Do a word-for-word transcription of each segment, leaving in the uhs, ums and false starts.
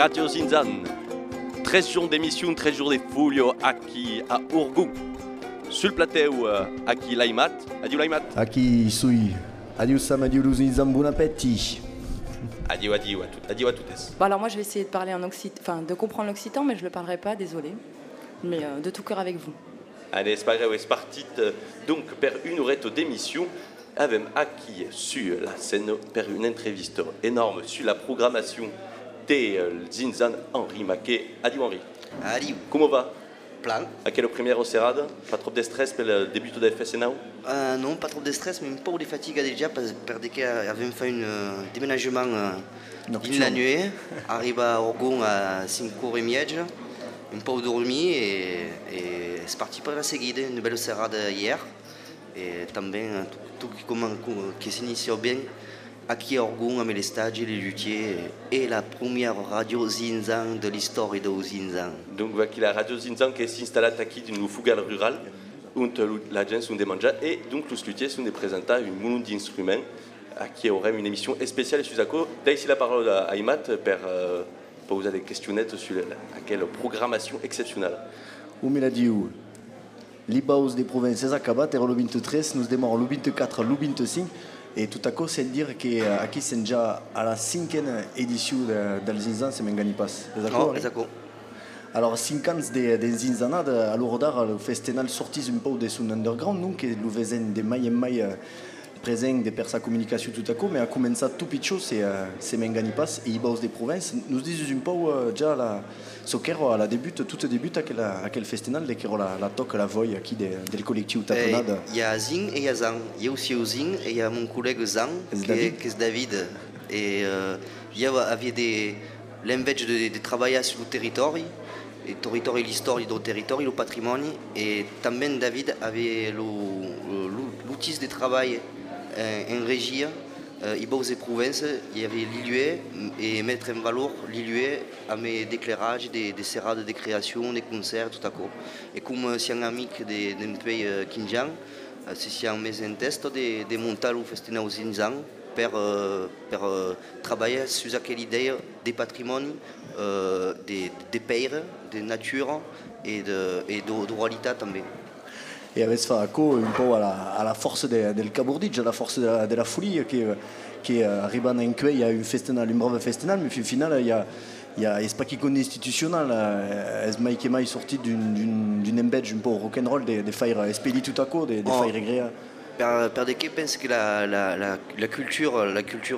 Radio Zinzan. treize jours d'émission, treize jours de Fulio aqui à Urgu. Sur le plateau, aqui Laimat. Adieu Laimat. Aqui sui. Adieu Sam, adieu Zinzan, bon appétit. Adieu, adieu à toutes. Adieu à toutes. Bon, alors moi je vais essayer de parler en occitan, enfin de comprendre l'occitan, mais je le parlerai pas, désolé. Mais euh, de tout cœur avec vous. Allez, c'est pas grave, c'est parti. Donc, per une heure d'émission, avec aqui sur la scène, per une entreviste énorme sur la programmation des Zinzan Henri Maquet. Adieu Henri. Adieu. Comment va? Plan. À quelle première au Serrade? Pas trop de stress pour le début de F S N A? euh, Non, pas trop de stress, mais un peu de fatigue déjà parce que avait fait un euh, déménagement euh, dans la nuit. Arrive à Orgon à cinq heures trente, un peu dormi et, et c'est parti pour la seguida, une belle serrade hier. Et também tout, tout qui, comment, qui s'initie bien. Aqui à Orgon, avec les stages, les luthiers, et la première radio Zinzan de l'histoire de Zinzan. Donc, voici la radio Zinzan qui s'installe ici dans une fugale rurale, où la gens sont des mangas, et donc les luthiers sont des présentants, une moulin d'instruments, qui aura une émission spéciale sur Zaco. D'ici la parole à Aymat pour euh, poser des questionnettes sur la, quelle programmation exceptionnelle. Où me l'a dit où? L'Ibaos des provinces acabat, et le vingt-trois, nous démarrons le vingt-quatre, le vingt-cinq. Et tout à coup, c'est dire qu'ici c'est déjà à la cinquième édition de, de Zinzan, c'est Mengani Pass. D'accord, d'accord. Alors, cinq ans de, de Zinzanade, à l'Orodar, le festival sortit un peu de son underground, nous, qui est le vezin des mailles et mailles présents de per sa communication tout à coup, mais à commencer tout petit c'est c'est Mengani Pass et Ibaos des provinces. Nous disons un peu déjà la soccer à la débute, tout débute à quel à quel festival, dès qu'il y a la la toque la voix qui des des collectifs tapenade. Il y a Zing et il y a Zang. Il y a aussi Zing et il y a mon collègue Zang qui est, qui est David. Et euh, il y avait des l'envers de, de travailler sur le territoire. Le territoire et l'histoire du territoire et le patrimoine. Et también David avait l'outil de travail en régie, euh, Ibaos des provinces, il y avait l'Ilué et mettre en valeur l'Ilué à mes éclairages, des, des serrades de création, des concerts, tout à coup. Et comme c'est un ami d'un pays euh, Kinjan, euh, c'est un mes en test de, de monter le festival aux Zinzan pour, euh, pour euh, travailler sur quelle idée des patrimoines, euh, des, des pays, de nature et de, et de, de réalité también. Et avec ça, un peu à la, à la force de, de Cabourdic, à la force de la, de la folie qui, qui arrive à un il y a un festival, un brave festival, mais au final, il y a, il y a, c'est pas qu'il est institutionnel, est Mike et Mike sorti d'une, d'une embed un peu rock'n'roll, des, des failles expédiées tout à coup, des, des failles régréées. Per, per de qui pense que la, la, la, la culture, la culture,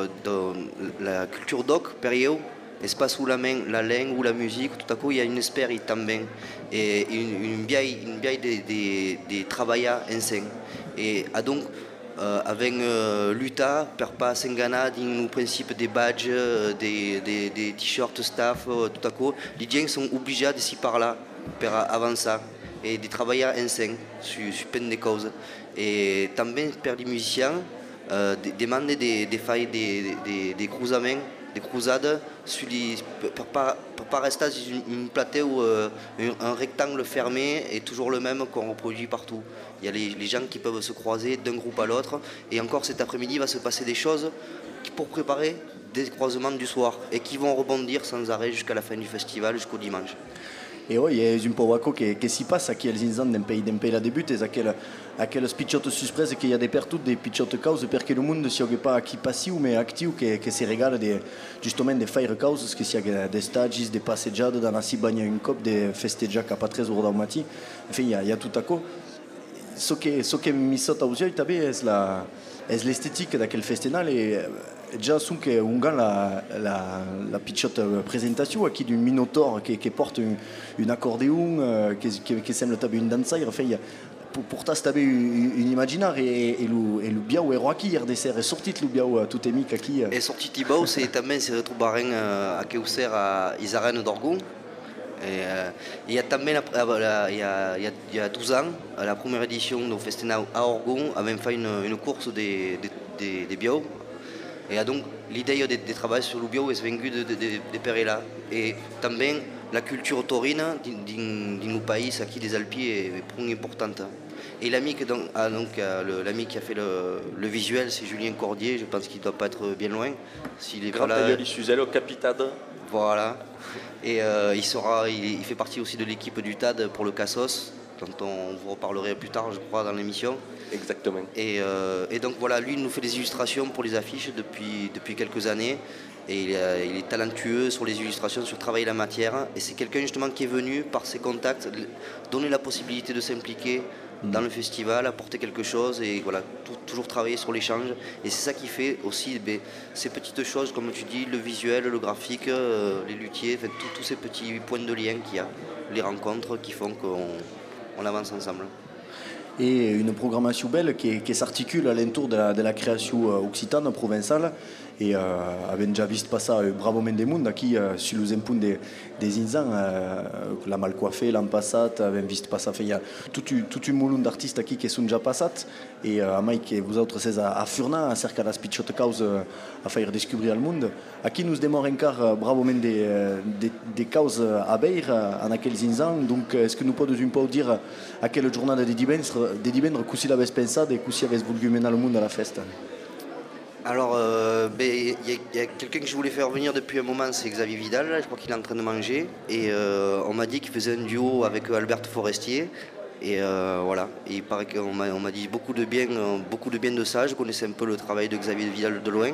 de, la culture doc, per eux, c'est pas sous la main, la langue ou la musique, tout à coup il y a une espérance también et une, une vieille, une vieille de, de, de travailler ensemble. Et donc euh, avec euh, l'Utah, per pas s'engager dans le principe des badges, des, des, des t-shirts staff, tout à coup, les gens sont obligés de s'y parler pour avancer et de travailler ensemble sur, sur plein de causes. Et también per les musiciens, euh, de, demander des, des failles, des, des, des croisements, des croisades sur les, pour ne pas, pas rester sur une, une plateau, euh, un, un rectangle fermé et toujours le même qu'on reproduit partout. Il y a les, les gens qui peuvent se croiser d'un groupe à l'autre et encore cet après-midi il va se passer des choses pour préparer des croisements du soir et qui vont rebondir sans arrêt jusqu'à la fin du festival, jusqu'au dimanche. Et oui, il y a un peu waco qui, qui s'y passe, qui est le Zinzan d'un pays, d'un pays la débute, et à quel, à quel spitchote surprise qu'il y a des partout, des pitchotes causes, parce que le monde, si on n'est pas qui passif, mais actif, qui, qui se régale de, justement des fire causes, parce qu'il y a des stages, des passeggiades, dans la cibagna une cop, des festejaks à pas très heures au matin. Enfin, il y a, il y a tout à coup. Ce qui, ce qui me saute aux yeux, c'est la, c'est l'esthétique de quel festival, et déjà, son que on gagne la la la pitchote présentation qui du Minotaur qui, qui porte un, un accordéon euh, qui, qui qui semble taper une danse. Enfin, pour pour ta taper une imaginaire et et le et le biao est roi qui hier dessert est sorti le biao tout est mis qui est sorti Tibao c'est también se retrouve à Keuser à Isarène d'Orgon. Et euh, il y a también la, il y a il y a il y a douze ans la première édition du festival à Orgon avait fait une, une course des des des, des biao. Et donc l'idée de, de travailler sur le bio est venue de, de, de, de Perella. Et también la culture taurine dans nos pays, ici des Alpes, est, est importante. Et l'ami, que donc, ah, donc, euh, le- l'ami qui a fait le, le visuel, c'est Julien Cordier. Je pense qu'il ne doit pas être bien loin. S'il est Grand pas là, tailleur Suzel au Capitade. voilà. Et euh, il, sera, il, il fait partie aussi de l'équipe du T A D pour le Cassos, dont on vous reparlerait plus tard, je crois, dans l'émission. Exactement. Et, euh, et donc voilà, lui, il nous fait des illustrations pour les affiches depuis, depuis quelques années. Et il est, il est talentueux sur les illustrations, sur travailler la matière. Et c'est quelqu'un justement qui est venu, par ses contacts, donner la possibilité de s'impliquer dans le festival, apporter quelque chose et voilà, tout- toujours travailler sur l'échange. Et c'est ça qui fait aussi ben, ces petites choses, comme tu dis, le visuel, le graphique, euh, les luthiers, enfin, tout- tous ces petits points de lien qu'il y a, les rencontres qui font qu'on on avance ensemble. Et une programmation belle qui, qui s'articule alentour de la, de la création euh, occitane, provençale. Et euh, avem già vist passar euh, Bravo Mendemund aquí euh, sur les impuns des, des inzans, euh, la mal coiffé l'an passat, avem vist passar feia tout, tout un mulun d'artistes aquí qui sont déjà passat et euh, a mai que vous autres c'est à, à Furna a cerca das pitchotes causes euh, a faire découvrir le monde. Aquí nous demore encore euh, Bravo Mende euh, des, des causes à beir euh, en aquels inzans. Donc est-ce que nous podemos un peu dire à quelle journée de divendres de divendres que si l'avez pensé et que si avez voulu mener le monde à la fête? Alors, euh, ben, il y a, y a quelqu'un que je voulais faire venir depuis un moment, c'est Xavier Vidal, là, je crois qu'il est en train de manger. Et euh, on m'a dit qu'il faisait un duo avec Albert Forestier. Et euh, voilà, et il paraît qu'on m'a, on m'a dit beaucoup de bien, euh, beaucoup de bien de ça. Je connaissais un peu le travail de Xavier Vidal de loin.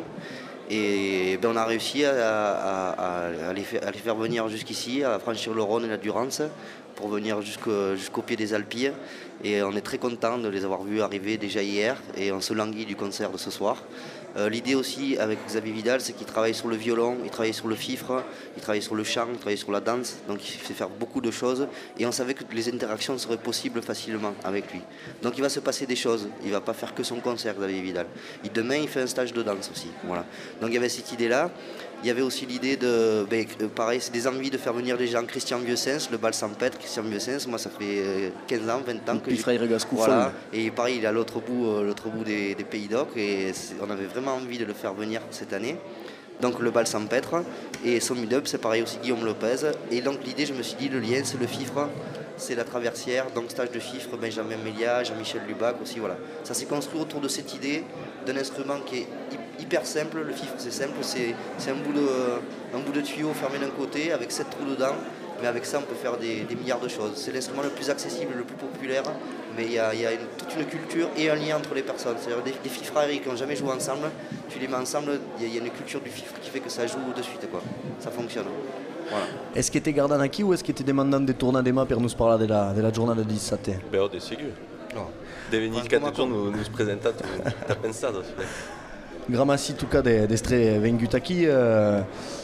Et ben, on a réussi à, à- à- à les faire, à les faire venir jusqu'ici, à franchir le Rhône et la Durance, pour venir jusqu'au, jusqu'au pied des Alpilles. Et on est très content de les avoir vus arriver déjà hier. Et on se languit du concert de ce soir. Euh, l'idée aussi avec Xavier Vidal, c'est qu'il travaille sur le violon, il travaille sur le fifre, il travaille sur le chant, il travaille sur la danse, donc il fait faire beaucoup de choses et on savait que les interactions seraient possibles facilement avec lui. Donc il va se passer des choses, il ne va pas faire que son concert Xavier Vidal. Et demain il fait un stage de danse aussi. Voilà. Donc il y avait cette idée-là. Il y avait aussi l'idée de, ben, pareil, c'est des envies de faire venir des gens. Christian Vieux-Sens, le bal sans pêtre, Christian Vieux-Sens, moi ça fait euh, quinze ans, vingt ans que Puis frère Gascou voilà. Et pareil, il est à l'autre bout, euh, l'autre bout des, des Pays d'Oc et c'est- on avait vraiment envie de le faire venir cette année. Donc le bal sans pêtre et son mid-up, c'est pareil aussi Guillaume Lopez. Et donc l'idée, je me suis dit, le lien, c'est le fifre, c'est la traversière, donc stage de fifre, Benjamin Mélia, Jean-Michel Lubac aussi, voilà. Ça s'est construit autour de cette idée d'un instrument qui est hy- hyper simple. Le fifre, c'est simple, c'est, c'est un, bout de, un bout de tuyau fermé d'un côté avec sept trous dedans. Mais avec ça, on peut faire des, des milliards de choses. C'est l'instrument le plus accessible, le plus populaire, mais il y a, il y a une- toute une culture et un lien entre les personnes. C'est-à-dire des, des fifraries qui n'ont jamais joué ensemble, tu les mets ensemble, il y, a- il y a une culture du fifre qui fait que ça joue de suite, quoi. Ça fonctionne. Voilà. Est-ce que tu gardant aquí ou est-ce que tu demandant de tornar demà per nous parler de la, de la jornada de dissabte? Ben, oh, de segur. No. De venir Franco quatre Macron. jours nous, nous présenter ta pensado. Gramassi tuca de, d'estre vengut aquí, uh,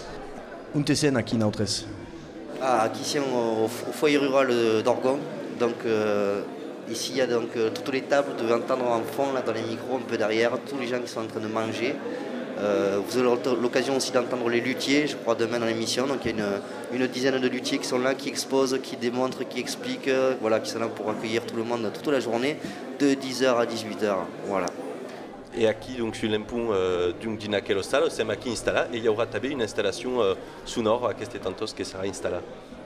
un te sen aquí nautres. Ah, qui tient au, au foyer rural de- d'Orgon. Donc euh, ici, il y a donc euh, toutes les tables, vous devez entendre en fond, là, dans les micros, un peu derrière, tous les gens qui sont en train de manger. Euh, vous aurez l'occasion aussi d'entendre les luthiers, je crois, demain dans l'émission. Donc il y a une, une dizaine de luthiers qui sont là, qui exposent, qui démontrent, qui expliquent, euh, voilà, qui sont là pour accueillir tout le monde toute la journée, de dix heures à dix-huit heures. Voilà. Et aquí, donc, sur l'impont euh, d'un dinaquel hostal, c'est aquí installé et il y aura tabé une installation euh, sonore à aquest tantos qui sera installée.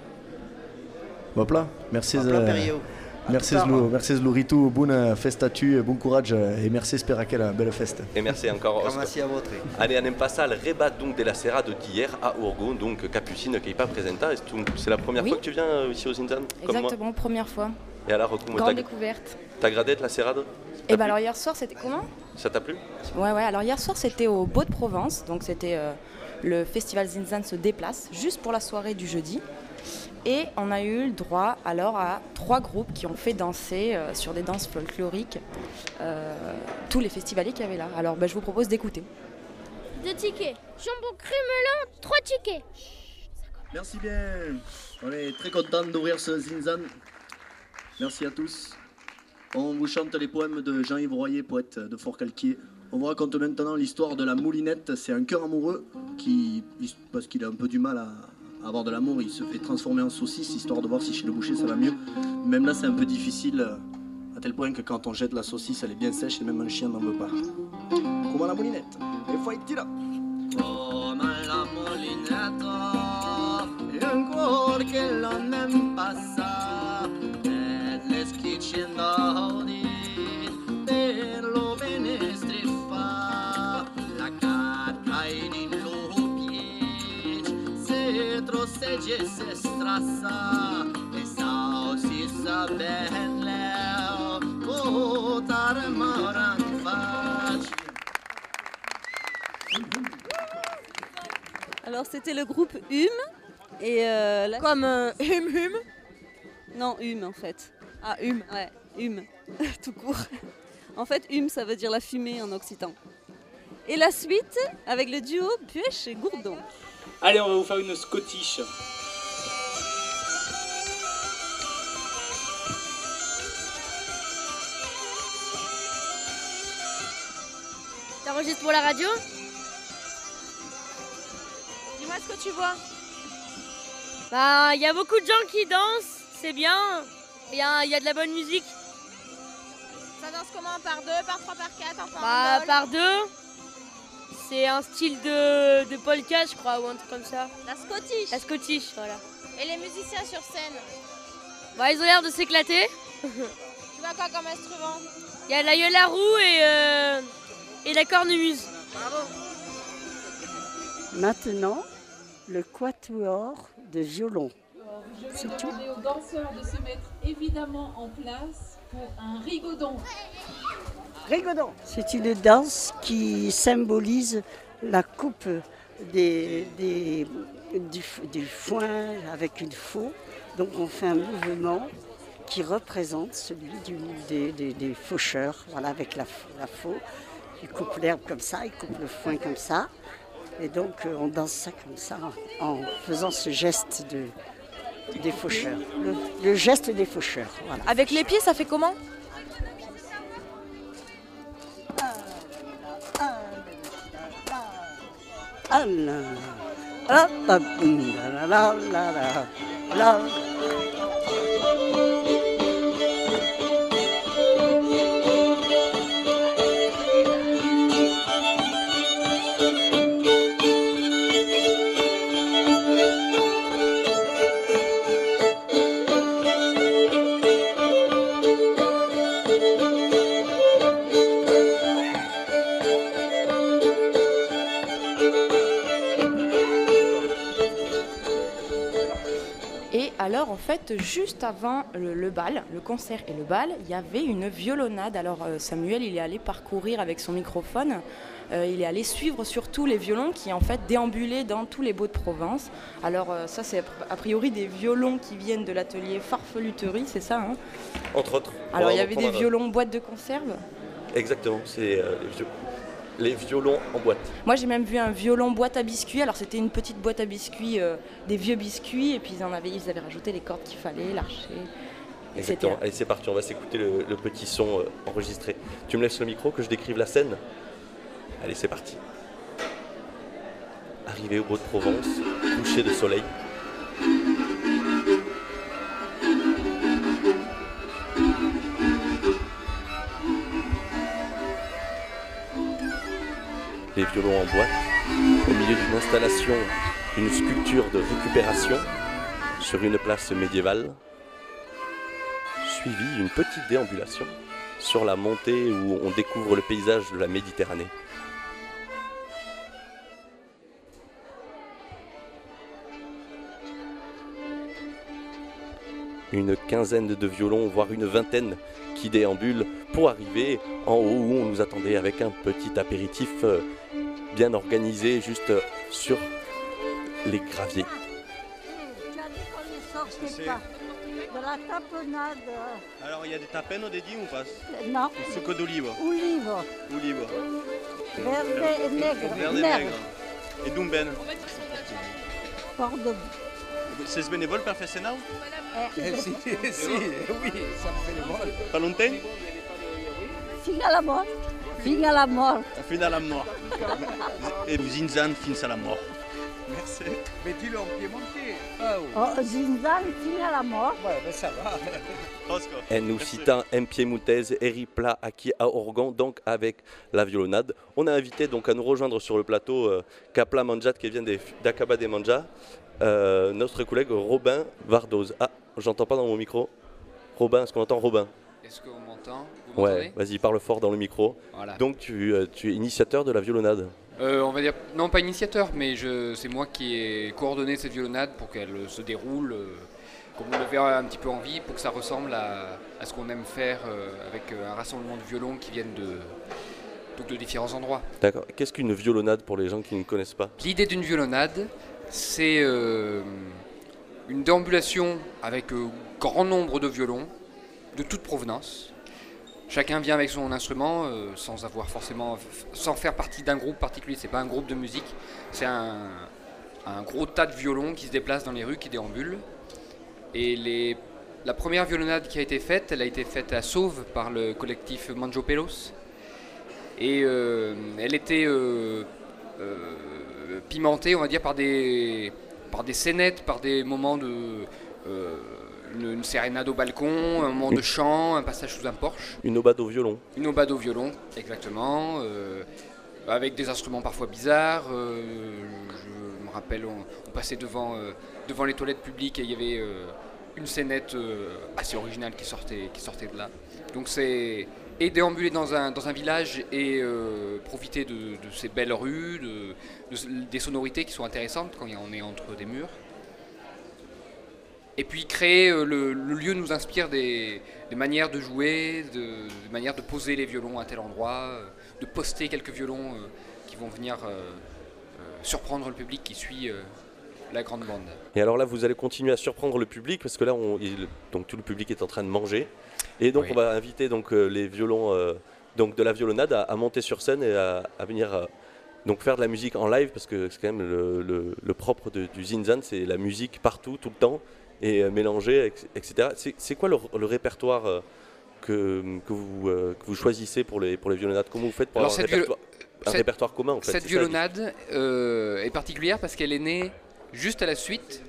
Hop là, merci. En plein Périau. Merci À tout Zlou, tard. merci Zlouritou, bonne festatu, bon courage et merci espera quelle belle fête. Et merci encore, Oscar. Merci à votre. Allez, on passe al rebat donc de la serrade d'hier à Urgon, donc Capucine qui n'est pas présentée. C'est la première Oui. fois que tu viens euh, ici aux Inzan, comme moi. Exactement, première fois. Et alors, comment Grande t'as découverte. t'as gradé de la serrade? Et bah alors hier soir, c'était comment? Ça t'a plu? Ouais, ouais, alors hier soir, c'était au Beau de Provence. Donc c'était euh, le festival Zinzan se déplace juste pour la soirée du jeudi. Et on a eu le droit alors à trois groupes qui ont fait danser euh, sur des danses folkloriques euh, tous les festivaliers qu'il y avait là. Alors bah, je vous propose d'écouter. Deux tickets. Jambon cru melon, trois tickets. Merci bien, on est très content d'ouvrir ce Zinzan. Merci à tous. On vous chante les poèmes de Jean-Yves Royer, poète de Fort-Calquier. On vous raconte maintenant l'histoire de la moulinette. C'est un cœur amoureux qui, parce qu'il a un peu du mal à avoir de l'amour, il se fait transformer en saucisse, histoire de voir si chez le boucher ça va mieux. Même là, c'est un peu difficile, à tel point que quand on jette la saucisse, elle est bien sèche et même un chien n'en veut pas. Comme la moulinette. Et faut être là. Comme la moulinette, et un corps que l'on n'aime pas ça. Les kitchen Alors c'était le groupe Hume. Et euh, là, Comme euh, Hum Hum. non, Hume en fait. Ah, Hum. Ouais, Hume, tout court. En fait, Hume, ça veut dire la fumée en occitan. Et la suite, avec le duo Puech et Gourdon. Allez, on va vous faire une Scottish. T'enregistres pour la radio? Dis-moi ce que tu vois. Bah, il y a beaucoup de gens qui dansent, c'est bien. Il y a, y a de la bonne musique. Ça danse comment? Par deux, par trois, par quatre, enfin Bah, par deux. C'est un style de, de polka, je crois, ou un truc comme ça. La Scottish. La Scottish, voilà. Et les musiciens sur scène? Bah, ils ont l'air de s'éclater. Tu vois quoi comme instrument? Il y a la gueule à roue et, euh, et la cornemuse. Bravo. Maintenant, le quatuor de violon. Je vais demander aux danseurs de se mettre évidemment en place pour un rigodon. Rigodon. C'est une danse qui symbolise la coupe des, des, du, du foin avec une faux. Donc on fait un mouvement qui représente celui du, des, des, des faucheurs, voilà, avec la, la faux. Ils coupent l'herbe comme ça, ils coupent le foin comme ça. Et donc euh, on danse ça comme ça en, en faisant ce geste de, des faucheurs. Le, le geste des faucheurs. Voilà. Avec les pieds, ça fait comment? Ah là là, la la la la la la. Alors en fait, juste avant le, le bal, le concert et le bal, il y avait une violonade. Alors euh, Samuel, il est allé parcourir avec son microphone, euh, il est allé suivre surtout les violons qui en fait déambulaient dans tous les Baux-de-Provence. Alors euh, ça c'est a priori des violons qui viennent de l'atelier Farfeluterie, c'est ça hein? Entre autres. Alors il y avait des violons boîte de conserve. Exactement, c'est euh, les, viol... les violons en boîte. Moi j'ai même vu un violon boîte à biscuits. Alors c'était une petite boîte à biscuits, euh, des vieux biscuits, et puis ils en avaient, ils avaient rajouté les cordes qu'il fallait, l'archer. Exactement. Allez, c'est parti, on va s'écouter le, le petit son euh, enregistré. Tu me laisses le micro que je décrive la scène? Allez, c'est parti. Arrivé au Baux-de-Provence, coucher de soleil. Les violons en boîte, au milieu d'une installation, une sculpture de récupération sur une place médiévale, suivi d'une petite déambulation sur la montée où on découvre le paysage de la Méditerranée. Une quinzaine de violons, voire une vingtaine qui déambulent pour arriver en haut où on nous attendait avec un petit apéritif bien organisé juste sur les graviers. Tu as dit qu'on ne sortait pas de la tapenade. Alors il y a des tapennes au dédié ou pas? Non. Succo d'olive. Olive. Olive. Verde et nègre. Verde et nègre. Et d'où ben? Port de... C'est bénévole per faire Sénat? Eh, si, si, oui, ça me fait le vol. Pas longtemps? Fin à la mort. Fin à la mort. Fin à la mort. Et vous Zinzan, fin à la mort. Merci. Mais dis-le en piémontais. Ah, oui. Oh, Zinzan, fin à la mort. Ouais, ben ça va. Et nous citons un piémontaise, Eripla Aki à Organ, donc avec la violonade. On a invité donc à nous rejoindre sur le plateau euh, Kapla Manjat qui vient d'Akaba des Manja, euh, notre collègue Robin Vardoz. Ah, j'entends pas dans mon micro. Robin, est-ce qu'on entend Robin? Est-ce qu'on m'entend? Ouais, vas-y, parle fort dans le micro. Voilà. Donc tu, euh, tu es initiateur de la violonade. euh, On va dire, non pas initiateur, mais je, c'est moi qui ai coordonné cette violonade pour qu'elle se déroule euh, comme on l'avait un petit peu envie, pour que ça ressemble à, à ce qu'on aime faire euh, avec un rassemblement de violons qui viennent de, donc de différents endroits. D'accord. Qu'est-ce qu'une violonade pour les gens qui ne connaissent pas? L'idée d'une violonade, c'est euh, une déambulation avec un grand nombre de violons, de toute provenance. Chacun vient avec son instrument, euh, sans avoir forcément, sans faire partie d'un groupe particulier. C'est pas un groupe de musique, c'est un, un gros tas de violons qui se déplacent dans les rues, qui déambulent. Et les, la première violonade qui a été faite, elle a été faite à Sauve par le collectif Manjo Pelos. Et euh, elle était euh, euh, pimentée, on va dire, par des, par des scénettes, par des moments de... Euh, une, une sérénade au balcon, un moment de chant, un passage sous un porche. Une aubade au violon. Une aubade au violon, exactement. Euh, avec des instruments parfois bizarres. Euh, je me rappelle, on, on passait devant, euh, devant les toilettes publiques et il y avait euh, une scénette euh, assez originale qui sortait, qui sortait de là. Donc c'est... Et déambuler dans un, dans un village et euh, profiter de, de ces belles rues, de, de, des sonorités qui sont intéressantes quand on est entre des murs. Et puis créer, euh, le, le lieu nous inspire des, des manières de jouer, de, des manières de poser les violons à tel endroit, euh, de poster quelques violons euh, qui vont venir euh, euh, surprendre le public qui suit euh, la grande bande. Et alors là, vous allez continuer à surprendre le public parce que là, on, il, donc, tout le public est en train de manger. Et donc, oui. on va inviter donc, euh, les violons euh, donc, de la violonade à, à monter sur scène et à, à venir euh, donc, faire de la musique en live parce que c'est quand même le, le, le propre de, du Zinzan, c'est la musique partout, tout le temps. Et euh, mélanger, et cetera. C'est, c'est quoi le, le répertoire euh, que, que, vous, euh, que vous choisissez pour les, pour les violonades? Comment vous faites pour Alors avoir un, répertoire, un cette, répertoire commun en fait, Cette violonade euh, est particulière parce qu'elle est née juste à la suite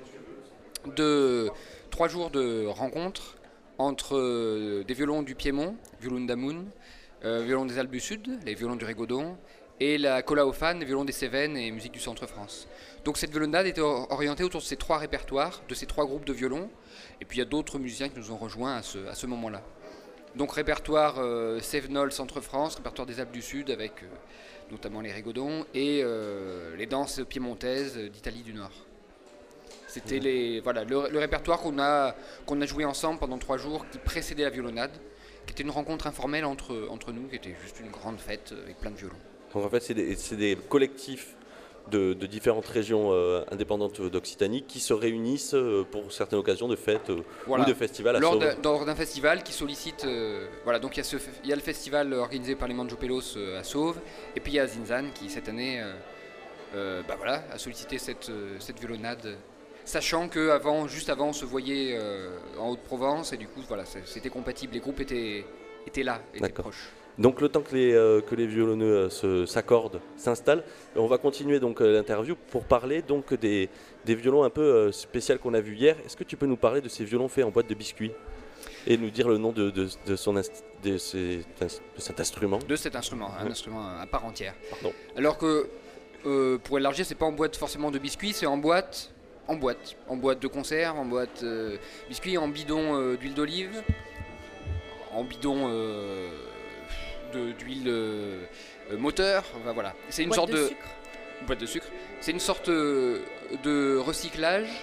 de trois jours de rencontres entre euh, des violons du Piémont, violon d'Amoun, euh, violons des Alpes du Sud, les violons du Régodon, et la Colaophane, les violons des Cévennes et musique du Centre-France. Donc cette violonade était orientée autour de ces trois répertoires, de ces trois groupes de violons, et puis il y a d'autres musiciens qui nous ont rejoints à ce, à ce moment-là. Donc répertoire euh, Cévenol, Centre-France, répertoire des Alpes du Sud avec euh, notamment les Régodons, et euh, les danses piémontaises d'Italie du Nord. C'était mmh. les, voilà, le, le répertoire qu'on a, qu'on a joué ensemble pendant trois jours, qui précédait la violonade, qui était une rencontre informelle entre, entre nous, qui était juste une grande fête avec plein de violons. Donc en fait, c'est des, c'est des collectifs de, de différentes régions euh, indépendantes d'Occitanie qui se réunissent euh, pour certaines occasions de fêtes euh, voilà. ou de festivals à Lors Sauve. d'un, lors d'un festival qui sollicite... Euh, voilà, donc il y, y a le festival organisé par les Manjo Pelos euh, à Sauve, et puis il y a Zinzan qui, cette année, euh, euh, bah voilà, a sollicité cette, euh, cette violonade, sachant que avant, juste avant, on se voyait euh, en Haute-Provence, et du coup, voilà, c'était compatible, les groupes étaient, étaient là, étaient D'accord. proches. Donc le temps que les, euh, que les violonneux euh, se, s'accordent, s'installent, on va continuer donc euh, l'interview pour parler donc des, des violons un peu euh, spéciaux qu'on a vus hier. Est-ce que tu peux nous parler de ces violons faits en boîte de biscuits et nous dire le nom de, de, de, son inst- de, ces, de cet instrument? De cet instrument, un ouais. instrument à part entière. Pardon. Alors que euh, pour élargir, c'est pas en boîte forcément de biscuits, c'est en boîte, en boîte, en boîte de conserve, en boîte euh, biscuits, en bidon euh, d'huile d'olive, en bidon euh, De, d'huile euh, moteur, enfin, voilà. C'est une boîte sorte de, de sucre. boîte de sucre. C'est une sorte de recyclage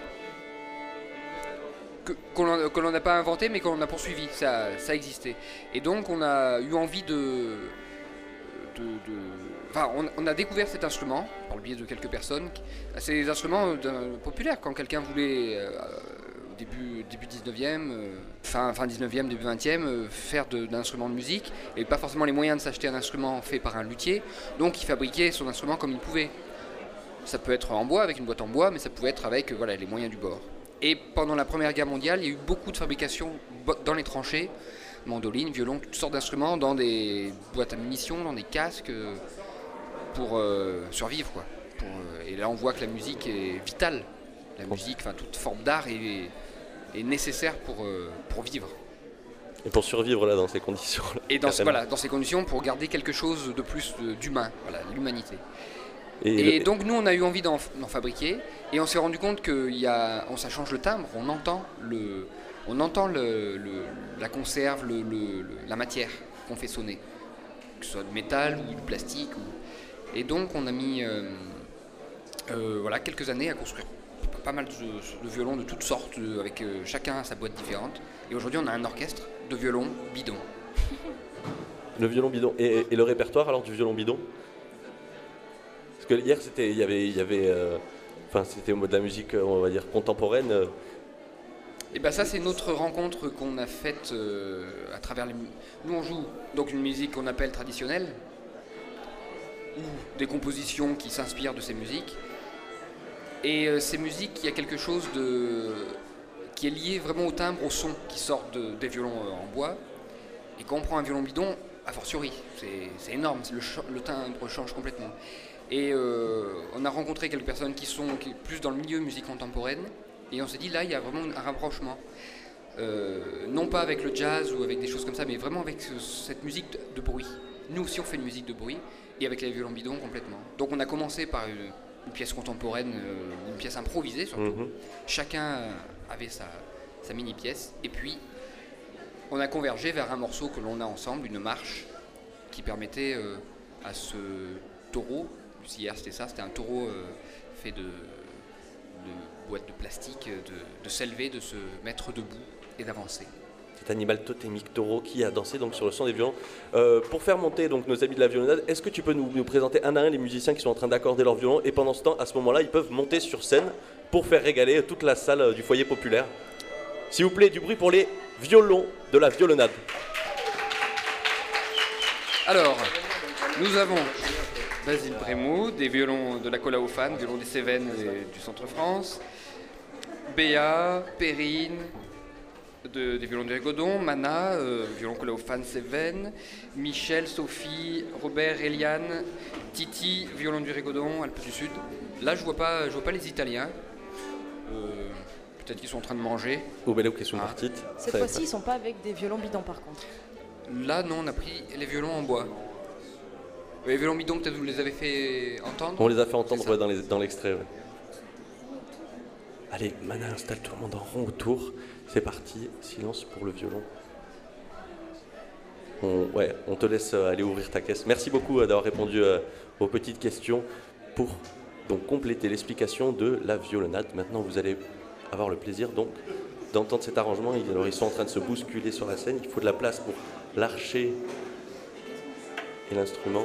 que, qu'on que l'on n'a pas inventé, mais qu'on a poursuivi. Ça, ça existait. Et donc on a eu envie de, de, de enfin, on, on a découvert cet instrument par le biais de quelques personnes. C'est des instruments populaires quand quelqu'un voulait. Euh, Début, début dix-neuvième, euh, fin, fin dix-neuvième, début vingtième, euh, faire de, d'un instrument de musique, et pas forcément les moyens de s'acheter un instrument fait par un luthier, donc il fabriquait son instrument comme il pouvait. Ça peut être en bois, avec une boîte en bois, mais ça pouvait être avec euh, voilà, les moyens du bord. Et pendant la Première Guerre mondiale, il y a eu beaucoup de fabrication dans les tranchées, mandolines, violons, toutes sortes d'instruments, dans des boîtes à munitions, dans des casques, euh, pour euh, survivre, quoi. Pour, euh, et là on voit que la musique est vitale. La musique, enfin toute forme d'art est, est nécessaire pour, euh, pour vivre. Et pour survivre là dans ces conditions. Là, et dans, ce, voilà, dans ces conditions, pour garder quelque chose de plus de, d'humain, voilà, l'humanité. Et, et le... donc nous, on a eu envie d'en, d'en fabriquer, et on s'est rendu compte que y a, on, ça change le timbre, on entend, le, on entend le, le, la conserve, le, le, le, la matière qu'on fait sonner, que ce soit de métal ou de plastique. Ou... Et donc on a mis euh, euh, voilà, quelques années à construire pas mal de, de violons de toutes sortes, de, avec euh, chacun sa boîte différente. Et aujourd'hui on a un orchestre de violons bidons. Le violon bidon. Et, et le répertoire alors du violon bidon? Parce que hier c'était, il y avait, il y avait, euh, enfin c'était de la musique, on va dire contemporaine. Euh. Et bien ça c'est une autre rencontre qu'on a faite euh, à travers les... Nous on joue donc une musique qu'on appelle traditionnelle, ou des compositions qui s'inspirent de ces musiques. Et euh, ces musiques, il y a quelque chose de... qui est lié vraiment au timbre, au son qui sort de, des violons euh, en bois. Et quand on prend un violon bidon, a fortiori, c'est, c'est énorme, le, le timbre change complètement. Et euh, on a rencontré quelques personnes qui sont qui, plus dans le milieu musique contemporaine. Et on s'est dit, là, il y a vraiment un rapprochement. Euh, non pas avec le jazz ou avec des choses comme ça, mais vraiment avec ce, cette musique de, de bruit. Nous aussi, on fait une musique de bruit, et avec les violons bidons, complètement. Donc on a commencé par une, une pièce contemporaine, euh, une pièce improvisée, surtout. Mm-hmm. Chacun avait sa, sa mini-pièce, et puis on a convergé vers un morceau que l'on a ensemble, une marche, qui permettait euh, à ce taureau, hier c'était ça, c'était un taureau euh, fait de... de boîte de plastique, de, de s'élever, de se mettre debout et d'avancer. Cet animal totémique taureau qui a dansé donc sur le son des violons. Euh, pour faire monter donc nos amis de la violonade, est-ce que tu peux nous, nous présenter un à un les musiciens qui sont en train d'accorder leur violon, et pendant ce temps, à ce moment-là, ils peuvent monter sur scène pour faire régaler toute la salle du foyer populaire. S'il vous plaît, du bruit pour les violons de la violonade. Alors, nous avons Basile Brémaud, des violons de la Colaophane, violons des Cévennes et du Centre-France, Béa, Perrine, de, des violons du Rigodon, Mana, euh, violon Colaophane Cévennes, Michel, Sophie, Robert, Eliane, Titi, violon du Rigodon, Alpes du Sud. Là, je ne vois, vois pas les Italiens. Euh, peut-être qu'ils sont en train de manger. Ou bien qui sont partis. Cette fois-ci, ils ne sont pas avec des violons bidons par contre. Là, non, on a pris les violons en bois. Les violons bidons, peut-être vous les avez fait entendre? On les a fait entendre ouais, dans, les, dans l'extrait. Ouais. Allez, Mana, installe tout le monde en rond autour. C'est parti, silence pour le violon. On, ouais, on te laisse aller ouvrir ta caisse. Merci beaucoup d'avoir répondu euh, aux petites questions pour donc, compléter l'explication de la violonade. Maintenant, vous allez avoir le plaisir donc, d'entendre cet arrangement. Alors, ils sont en train de se bousculer sur la scène. Il faut de la place pour l'archer et l'instrument.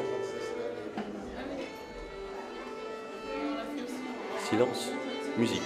Silence, musique.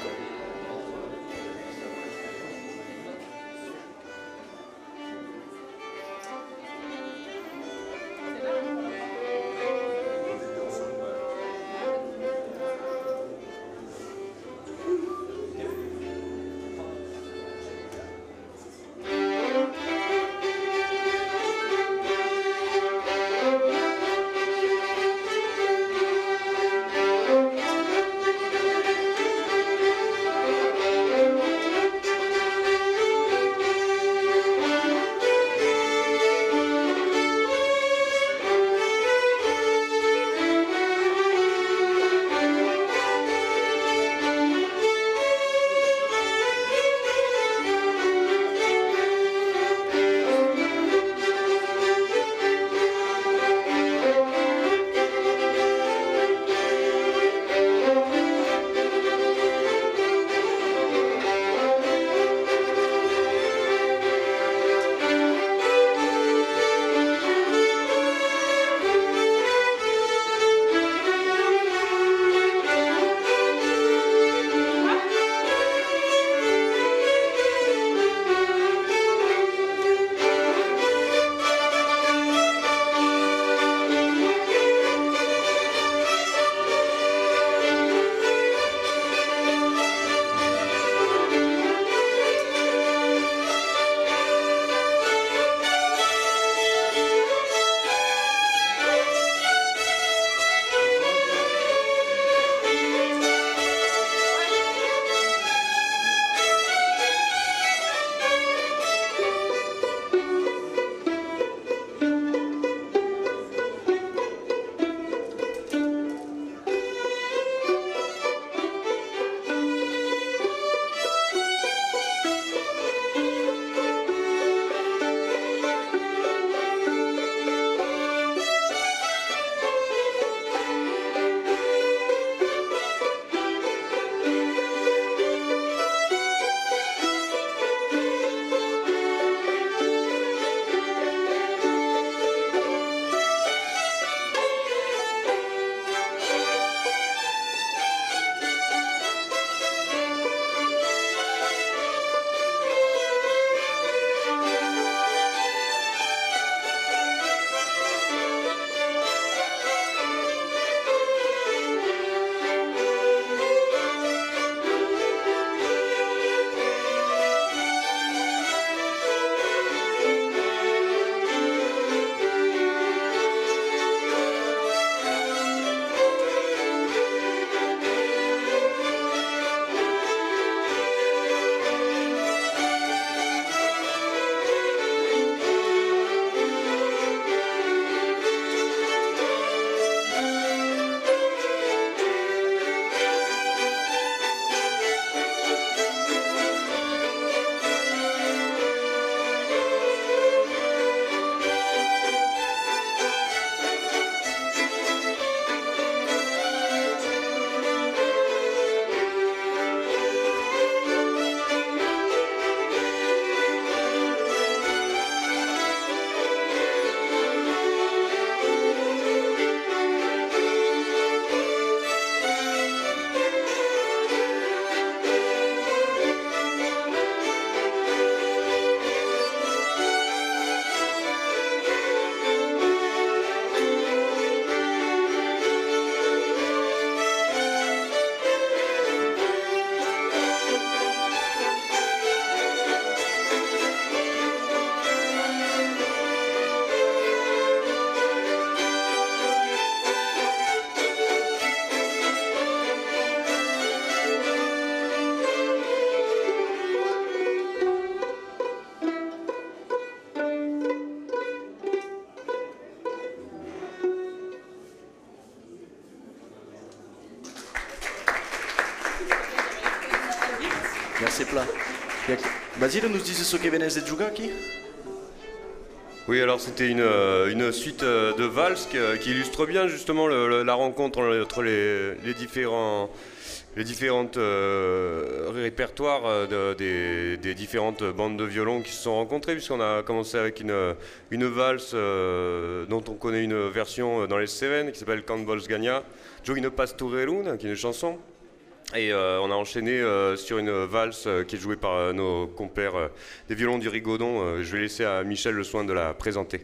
Merci plat. Basile, nous disais ce que venez de jouer qui? Oui, alors c'était une, une suite de valses qui, qui illustre bien justement le, le, la rencontre entre les, les différents les différentes euh, répertoires de, des, des différentes bandes de violon qui se sont rencontrées, puisqu'on a commencé avec une, une valse euh, dont on connaît une version dans les Cévennes qui s'appelle Can Volsgania, Gioino Pastorelun, qui est une chanson. Et euh, on a enchaîné euh, sur une valse euh, qui est jouée par euh, nos compères euh, des violons du Rigaudon. Euh, je vais laisser à Michel le soin de la présenter.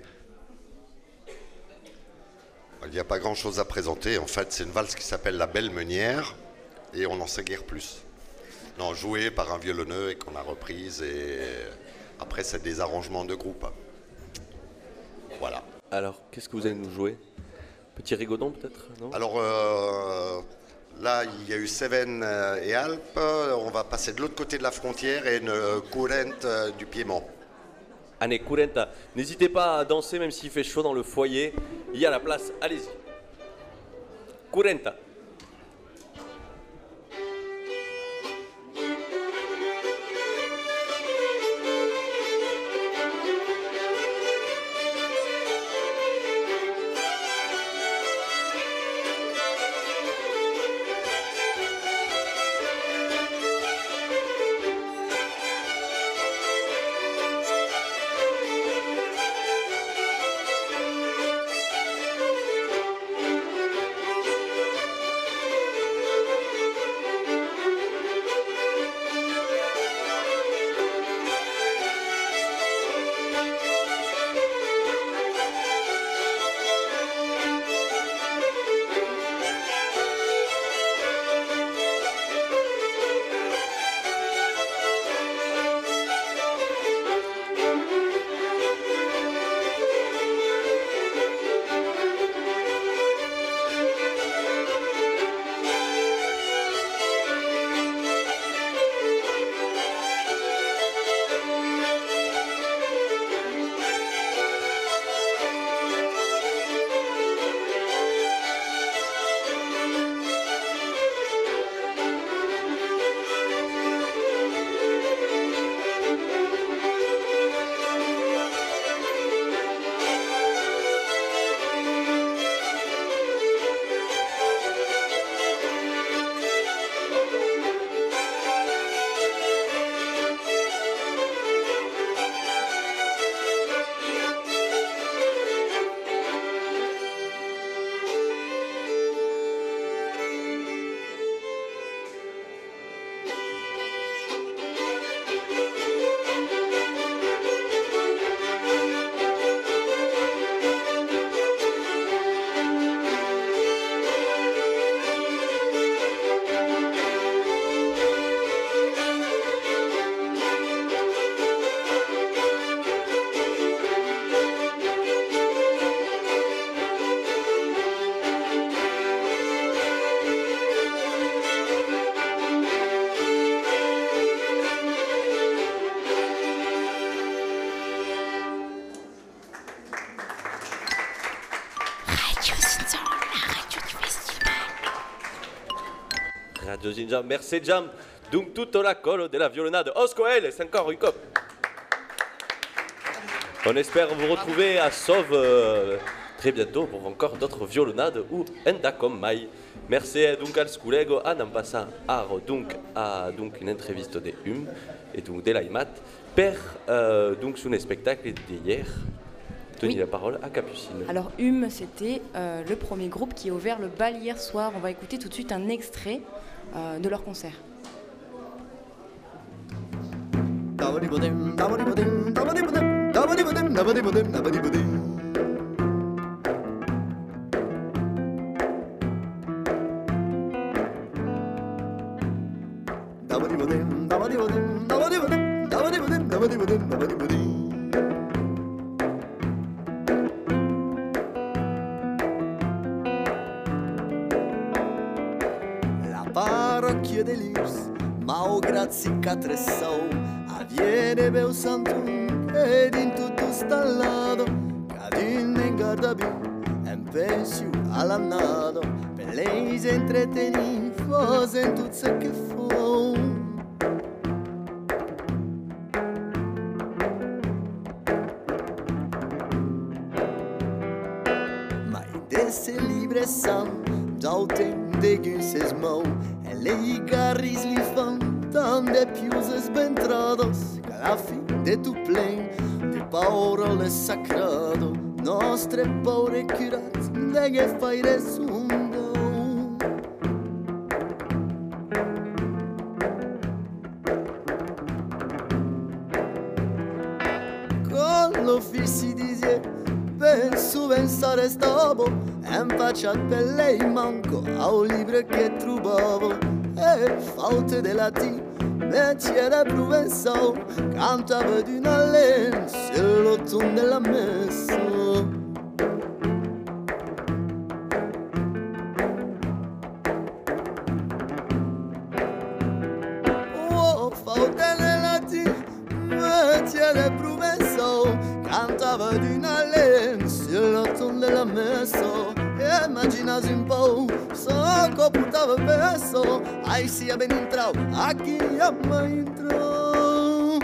Il n'y a pas grand chose à présenter. En fait, c'est une valse qui s'appelle La Belle Meunière et on n'en sait guère plus. Non, jouée par un violonneux et qu'on a reprise. Et après, c'est des arrangements de groupe. Voilà. Alors, qu'est-ce que vous allez nous jouer? Petit Rigaudon peut-être, non? Alors. Euh, Là, il y a eu Cévennes et Alpes. On va passer de l'autre côté de la frontière et une courante du Piémont. Allez, Curenta. N'hésitez pas à danser même s'il fait chaud dans le foyer. Il y a la place. Allez-y. Curenta. Radio Zinzan, merci Jam. Donc toute la colle de la violonade. Oscoel, c'est encore une cop. On espère vous retrouver à Sauve euh, très bientôt pour encore d'autres violonades ou enda comme mai. Merci donc al sculego à n'en passant à donc à donc une entreviste de Hum et donc de l'Aimat per euh, donc sur un spectacle d'hier. Tenez oui. La parole à Capucine. Alors Hum, c'était euh, le premier groupe qui a ouvert le bal hier soir. On va écouter tout de suite un extrait euh, de leur concert. La parrocchia dell'Irs, malgrado cicatriçou, avviene meu santo ed in tutto stallato, cadino in gardabi, e penso all'annato, per lei si entreteni, fosse in tutto ciò che fu. interessant d'autentegus es mau e le garris li fan tan de piuses bentrados che alla fin de tu plen de parole sacrado nostre paure curat de che faire sundo con l'offici disie penso pensare stavo impacciat per lei manco a un libro che trovavo e faute de latin metiere provençal cantava d'una laine sur l'automne de la messe oh faute de latin metiere provençal cantava d'una laine sur l'automne de la messe imaginați un pou să coputava peso ai sia ben intrau aqui a mai intrau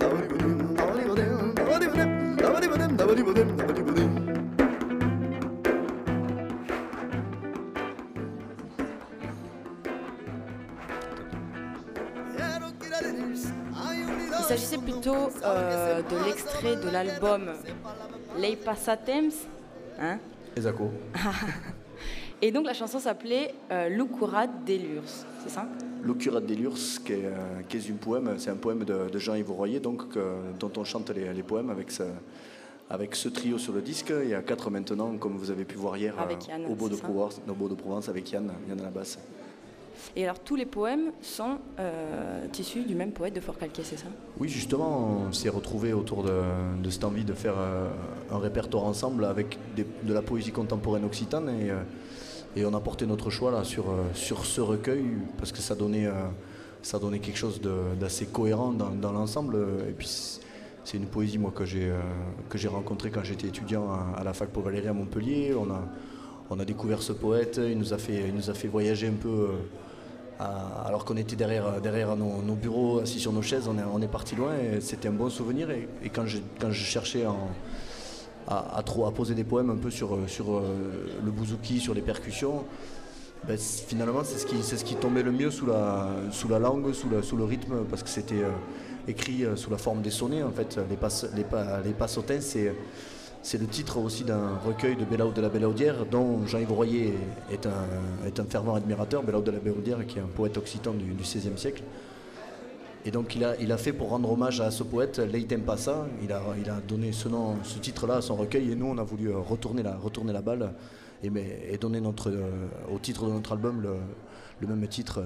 Il s'agissait plutôt euh, de l'extrait de l'album Lei Passatemps, hein? Exacto. Et donc la chanson s'appelait euh, Lucurat Delurs, c'est ça? Lucurat Delurs, qui est, euh, qui est un poème, c'est un poème de, de Jean-Yves Royer, donc, que, dont on chante les, les poèmes avec ce, avec ce trio sur le disque. Il y a quatre maintenant, comme vous avez pu voir hier, Yann, au, Beau de Provence, au Beau de Provence avec Yann, Yann à la basse. Et alors tous les poèmes sont euh, issus du même poète de Forcalquier, c'est ça? Oui, justement, on s'est retrouvés autour de, de cette envie de faire euh, un répertoire ensemble avec des, de la poésie contemporaine occitane et, euh, et on a porté notre choix là sur, euh, sur ce recueil parce que ça donnait, euh, ça donnait quelque chose de, d'assez cohérent dans, dans l'ensemble et puis c'est une poésie moi que j'ai, euh, que j'ai rencontrée quand j'étais étudiant à, à la fac Paul Valéry à Montpellier. On a, on a découvert ce poète, il nous a fait, il nous a fait voyager un peu euh, alors qu'on était derrière, derrière nos, nos bureaux, assis sur nos chaises, on est, on est parti loin et c'était un bon souvenir. Et, et quand, je, quand je cherchais en, à, à, trop, à poser des poèmes un peu sur, sur le bouzouki, sur les percussions, ben, finalement c'est ce, qui, c'est ce qui tombait le mieux sous la, sous la langue, sous, la, sous le rythme, parce que c'était euh, écrit euh, sous la forme des sonnets. En fait, les, pass, les, les passotins, c'est... C'est le titre aussi d'un recueil de Bélaud de la Bellaudière dont Jean-Yves Royer est un, est un fervent admirateur. Bélaud de la Bellaudière qui est un poète occitan du, du seizième siècle. Et donc il a, il a fait pour rendre hommage à ce poète, Leitem Passa, il a, il a donné ce, nom, ce titre-là à son recueil et nous on a voulu retourner la, retourner la balle et, mais, et donner notre, euh, au titre de notre album le, le même titre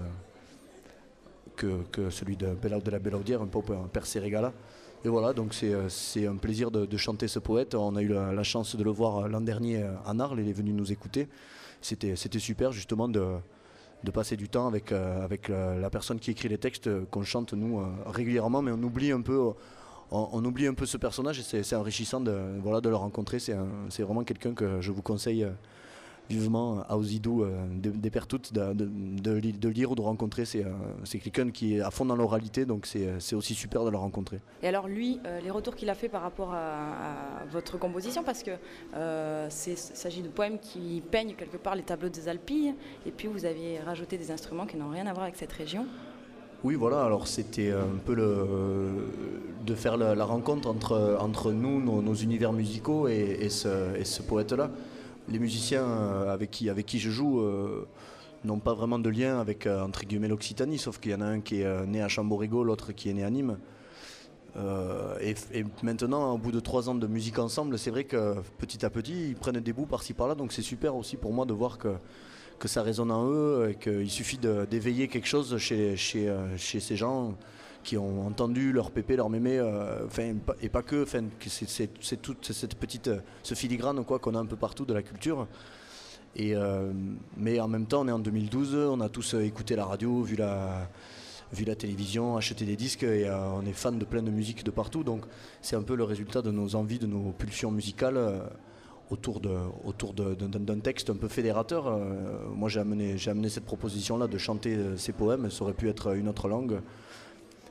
que, que celui de Bélaud de la Bellaudière, un peu Percé Régala. Et voilà, donc c'est, c'est un plaisir de, de chanter ce poète. On a eu la, la chance de le voir l'an dernier à Narles, il est venu nous écouter. C'était, c'était super justement de, de passer du temps avec, avec la, la personne qui écrit les textes qu'on chante nous régulièrement, mais on oublie un peu, on, on oublie un peu ce personnage et c'est, c'est enrichissant de, voilà, de le rencontrer. C'est, un, c'est vraiment quelqu'un que je vous conseille vivement à Ozidou, des, des pertoutes, de, de, de, de lire ou de rencontrer. C'est, c'est quelqu'un qui est à fond dans l'oralité, donc c'est, c'est aussi super de le rencontrer. Et alors lui, euh, les retours qu'il a fait par rapport à, à votre composition, parce que euh, il s'agit de poèmes qui peignent quelque part les tableaux des Alpilles, et puis vous avez rajouté des instruments qui n'ont rien à voir avec cette région. Oui, voilà, alors c'était un peu le, de faire la, la rencontre entre, entre nous, nos, nos univers musicaux et, et ce, et ce poète-là. Les musiciens avec qui, avec qui je joue euh, n'ont pas vraiment de lien avec euh, entre guillemets l'Occitanie, sauf qu'il y en a un qui est euh, né à Chamborigo, l'autre qui est né à Nîmes. Euh, et, et maintenant, au bout de trois ans de musique ensemble, c'est vrai que petit à petit, ils prennent des bouts par-ci par-là, donc c'est super aussi pour moi de voir que, que ça résonne en eux, et qu'il suffit de, d'éveiller quelque chose chez, chez, chez ces gens qui ont entendu leur pépé, leur mémé, euh, et pas que, c'est, c'est, c'est toute cette petite, ce filigrane quoi, qu'on a un peu partout de la culture. Et, euh, mais en même temps, on est en deux mille douze, on a tous écouté la radio, vu la, vu la télévision, acheté des disques, et euh, on est fan de plein de musique de partout. Donc c'est un peu le résultat de nos envies, de nos pulsions musicales euh, autour, de, autour de, d'un, d'un texte un peu fédérateur. Euh, moi j'ai amené, j'ai amené cette proposition-là de chanter ces poèmes, ça aurait pu être une autre langue.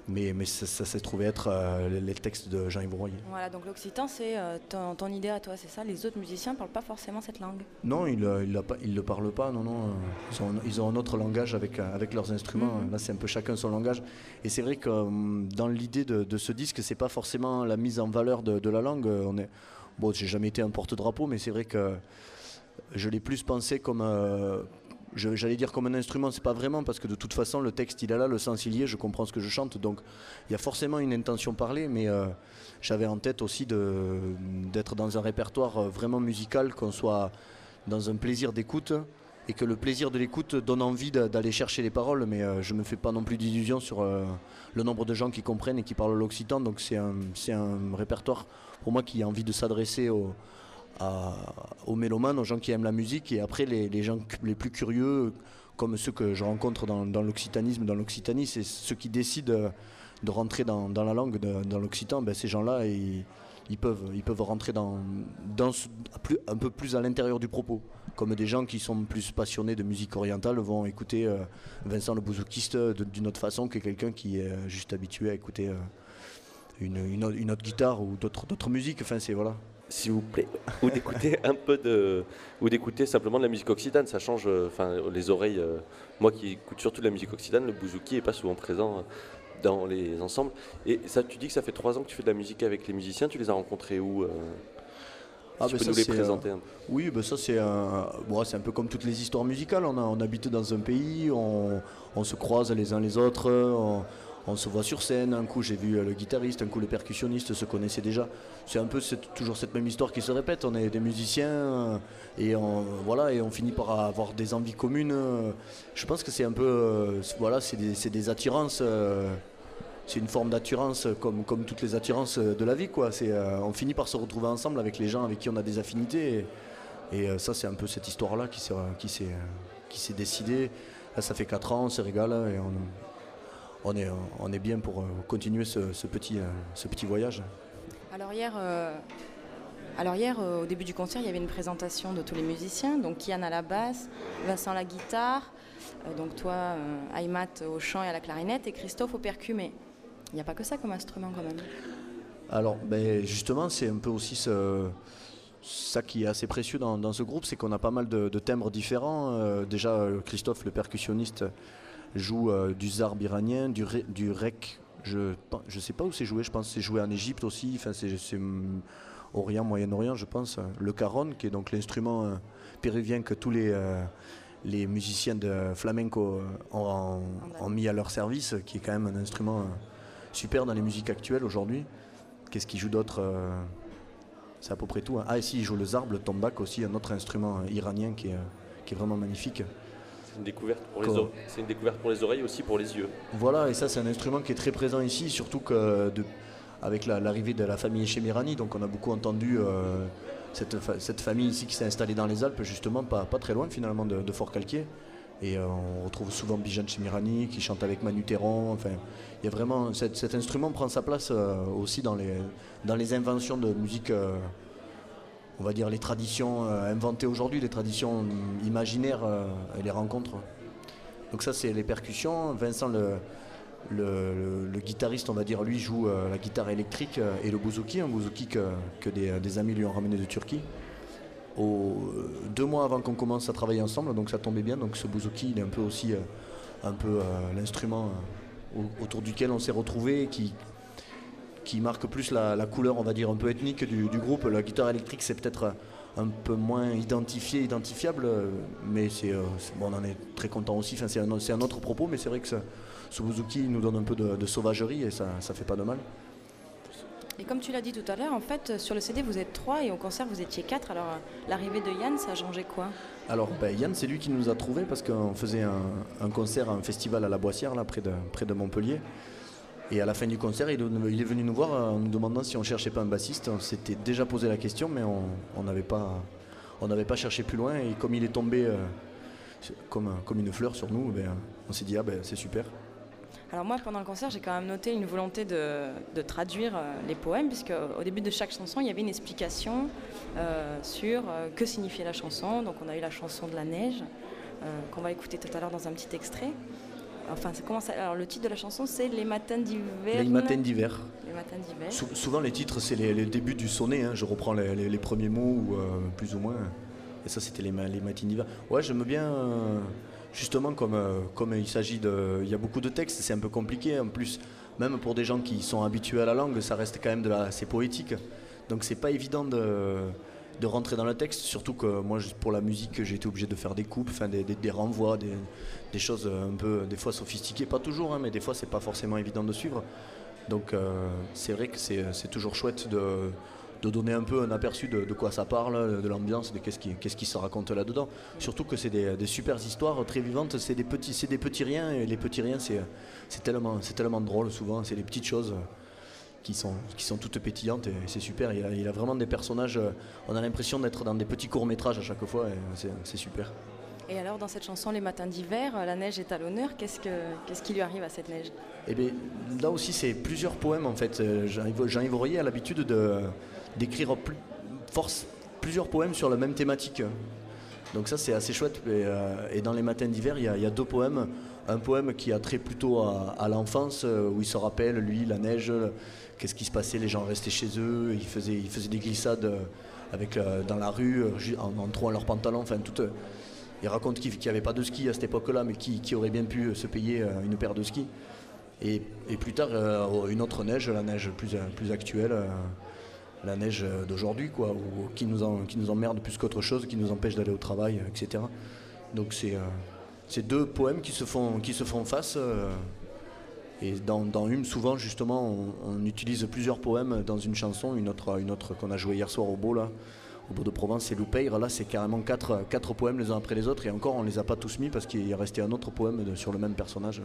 Mais, mais ça, ça s'est trouvé être euh, les, les textes de Jean-Yves Royer. Voilà, donc l'occitan, c'est euh, ton, ton idée à toi, c'est ça? Les autres musiciens ne parlent pas forcément cette langue? Non, ils ne il il le parlent pas, non, non. Ils ont, ils ont un autre langage avec, avec leurs instruments. Mm-hmm. Là, c'est un peu chacun son langage. Et c'est vrai que euh, dans l'idée de, de ce disque, c'est pas forcément la mise en valeur de, de la langue. On est, bon, j'ai jamais été un porte-drapeau, mais c'est vrai que je l'ai plus pensé comme... Euh, Je, j'allais dire comme un instrument, c'est pas vraiment, parce que de toute façon le texte il est là, le sens il y est, je comprends ce que je chante, donc il y a forcément une intention parlée, mais euh, j'avais en tête aussi de, d'être dans un répertoire vraiment musical, qu'on soit dans un plaisir d'écoute, et que le plaisir de l'écoute donne envie de, d'aller chercher les paroles, mais euh, je me fais pas non plus d'illusions sur euh, le nombre de gens qui comprennent et qui parlent l'occitan, donc c'est un, c'est un répertoire pour moi qui a envie de s'adresser aux À, aux mélomanes, aux gens qui aiment la musique, et après les, les gens les plus curieux, comme ceux que je rencontre dans, dans l'occitanisme, dans l'occitanie, c'est ceux qui décident de rentrer dans, dans la langue, de, dans l'occitan. Ben, ces gens-là, ils, ils, peuvent, ils peuvent rentrer dans, dans plus, un peu plus à l'intérieur du propos, comme des gens qui sont plus passionnés de musique orientale vont écouter euh, Vincent le Bouzoukiste de, d'une autre façon que quelqu'un qui est juste habitué à écouter euh, une, une, une autre guitare ou d'autres, d'autres musiques. Enfin, c'est voilà. S'il vous plaît, ou d'écouter un peu de, ou d'écouter simplement de la musique occitane, ça change, enfin euh, les oreilles. Euh, moi qui écoute surtout de la musique occitane, le bouzouki est pas souvent présent dans les ensembles. Et ça, tu dis que ça fait trois ans que tu fais de la musique avec les musiciens. Tu les as rencontrés où euh, Ah si ben tu peux ça, nous les c'est, présenter euh, un peu. Oui, ben ça c'est un, bon, c'est un peu comme toutes les histoires musicales. On, a, on habite dans un pays, on, on se croise les uns les autres. On, On se voit sur scène, un coup j'ai vu le guitariste, un coup le percussionniste se connaissaient déjà. C'est un peu cette, toujours cette même histoire qui se répète, on est des musiciens et on, voilà, et on finit par avoir des envies communes. Je pense que c'est un peu, voilà, c'est des, c'est des attirances, c'est une forme d'attirance comme, comme toutes les attirances de la vie, quoi. C'est, on finit par se retrouver ensemble avec les gens avec qui on a des affinités et, et ça c'est un peu cette histoire-là qui s'est, qui s'est, qui s'est décidée. Là ça fait quatre ans, on se régale et on... On est, on est bien pour continuer ce, ce, petit, ce petit voyage. Alors hier, euh, alors hier euh, au début du concert, il y avait une présentation de tous les musiciens. Donc Kian à la basse, Vincent à la guitare, euh, donc toi, euh, Aymat au chant et à la clarinette, et Christophe au percu. Mais il n'y a pas que ça comme instrument quand même. Alors ben, justement, c'est un peu aussi ce, ça qui est assez précieux dans, dans ce groupe, c'est qu'on a pas mal de, de timbres différents. Euh, déjà, Christophe, le percussionniste, joue euh, du zarb iranien, du, re, du rek, je ne sais pas où c'est joué, je pense que c'est joué en Égypte aussi, enfin, c'est, c'est Orient, Moyen-Orient je pense, le caron qui est donc l'instrument euh, péruvien que tous les, euh, les musiciens de flamenco ont, ont mis à leur service, qui est quand même un instrument euh, super dans les musiques actuelles aujourd'hui. Qu'est-ce qu'il joue d'autre euh, c'est à peu près tout. Hein. Ah, ici il joue le zarb, le tombak aussi, un autre instrument euh, iranien qui est, euh, qui est vraiment magnifique. C'est une découverte pour les oreilles. C'est une découverte pour les oreilles et aussi pour les yeux. Voilà, et ça c'est un instrument qui est très présent ici, surtout que de, avec la, l'arrivée de la famille Echemirani, donc on a beaucoup entendu euh, cette, fa- cette famille ici qui s'est installée dans les Alpes, justement pas, pas très loin finalement de, de Fort-Calquier. Et euh, on retrouve souvent Bijan Chemirani qui chante avec Manu Théron. Enfin, il y a vraiment cet, cet instrument prend sa place euh, aussi dans les, dans les inventions de musique. Euh, on va dire les traditions euh, inventées aujourd'hui, les traditions imaginaires euh, et les rencontres. Donc ça c'est les percussions. Vincent le, le, le, le guitariste, on va dire, lui joue euh, la guitare électrique euh, et le bouzouki, un bouzouki que, que des, des amis lui ont ramené de Turquie. Au, deux mois avant qu'on commence à travailler ensemble, donc ça tombait bien. Donc ce bouzouki il est un peu aussi euh, un peu euh, l'instrument euh, autour duquel on s'est retrouvé, qui qui marque plus la, la couleur, on va dire, un peu ethnique du, du groupe. La guitare électrique, c'est peut-être un peu moins identifié, identifiable, mais c'est, euh, c'est bon, on en est très content aussi. Enfin, c'est, un, c'est un autre propos, mais c'est vrai que ça, ce bouzouki nous donne un peu de, de sauvagerie et ça, ça fait pas de mal. Et comme tu l'as dit tout à l'heure, en fait, sur le C D, vous êtes trois et au concert, vous étiez quatre. Alors, l'arrivée de Yann, ça a changé quoi ? Alors, ben, Yann, c'est lui qui nous a trouvés parce qu'on faisait un, un concert, un festival à la Boissière, là, près de, près de Montpellier. Et à la fin du concert, il est venu nous voir en nous demandant si on ne cherchait pas un bassiste. On s'était déjà posé la question, mais on n'avait pas, on n'avait pas cherché plus loin. Et comme il est tombé euh, comme, comme une fleur sur nous, ben, on s'est dit, ah ben, c'est super. Alors moi, pendant le concert, j'ai quand même noté une volonté de, de traduire euh, les poèmes, puisque au début de chaque chanson, il y avait une explication euh, sur euh, que signifiait la chanson. Donc on a eu la chanson de la neige, euh, qu'on va écouter tout à l'heure dans un petit extrait. enfin, c'est comment ça, alors, le titre de la chanson, c'est Les matins d'hiver. Les matins d'hiver. Les matins d'hiver. Sou- souvent, les titres, c'est les, les débuts du sonnet. Hein. Je reprends les, les- les premiers mots, ou, euh, plus ou moins. Et ça, c'était les, ma- les matins d'hiver. Ouais, j'aime bien, euh, justement, comme, euh, comme il s'agit de... Il y a beaucoup de textes, c'est un peu compliqué. En plus, même pour des gens qui sont habitués à la langue, ça reste quand même de la, assez poétique. Donc, c'est pas évident de, de rentrer dans le texte. Surtout que moi, juste pour la musique, j'ai été obligé de faire des coupes, enfin, des, des, des renvois, des, des choses un peu, des fois sophistiquées. Pas toujours, hein, mais des fois, c'est pas forcément évident de suivre. Donc, euh, c'est vrai que c'est, c'est toujours chouette de... de donner un peu un aperçu de, de quoi ça parle, de l'ambiance, de qu'est-ce qui, qu'est-ce qui se raconte là-dedans. Surtout que c'est des, des super histoires très vivantes, c'est des petits, c'est des petits riens, et les petits riens, c'est, c'est, tellement, c'est tellement drôle souvent, c'est les petites choses qui sont, qui sont toutes pétillantes, et c'est super. Il a, il a vraiment des personnages, on a l'impression d'être dans des petits courts-métrages à chaque fois, et c'est, c'est super. Et alors, dans cette chanson, Les matins d'hiver, la neige est à l'honneur. Qu'est-ce, que, qu'est-ce qui lui arrive à cette neige? Eh bien, là aussi, c'est plusieurs poèmes en fait. Jean-Yves, Jean-Yves Royer a l'habitude de, d'écrire plus, force, plusieurs poèmes sur la même thématique. Donc ça, c'est assez chouette. Et, euh, et dans Les matins d'hiver, il y, a, il y a deux poèmes. Un poème qui a trait plutôt à, à l'enfance, où il se rappelle, lui, la neige, qu'est-ce qui se passait, les gens restaient chez eux, ils faisaient, ils faisaient des glissades avec, euh, dans la rue, en, en trouant leurs pantalons, enfin tout. Il raconte qu'il n'y avait pas de ski à cette époque-là, mais qui, qui aurait bien pu se payer une paire de skis. Et, et plus tard, euh, une autre neige, la neige plus, plus actuelle, euh, la neige d'aujourd'hui, quoi, ou, qui, nous en, qui nous emmerde plus qu'autre chose, qui nous empêche d'aller au travail, et cetera. Donc c'est, euh, c'est deux poèmes qui se font, qui se font face. Euh, et dans, dans Hume, souvent, justement, on, on utilise plusieurs poèmes dans une chanson, une autre, une autre qu'on a jouée hier soir au Beau, là. Au Beau de Provence, c'est Loupeire. Là, c'est carrément quatre, quatre poèmes les uns après les autres. Et encore, on ne les a pas tous mis parce qu'il y a resté un autre poème de, sur le même personnage.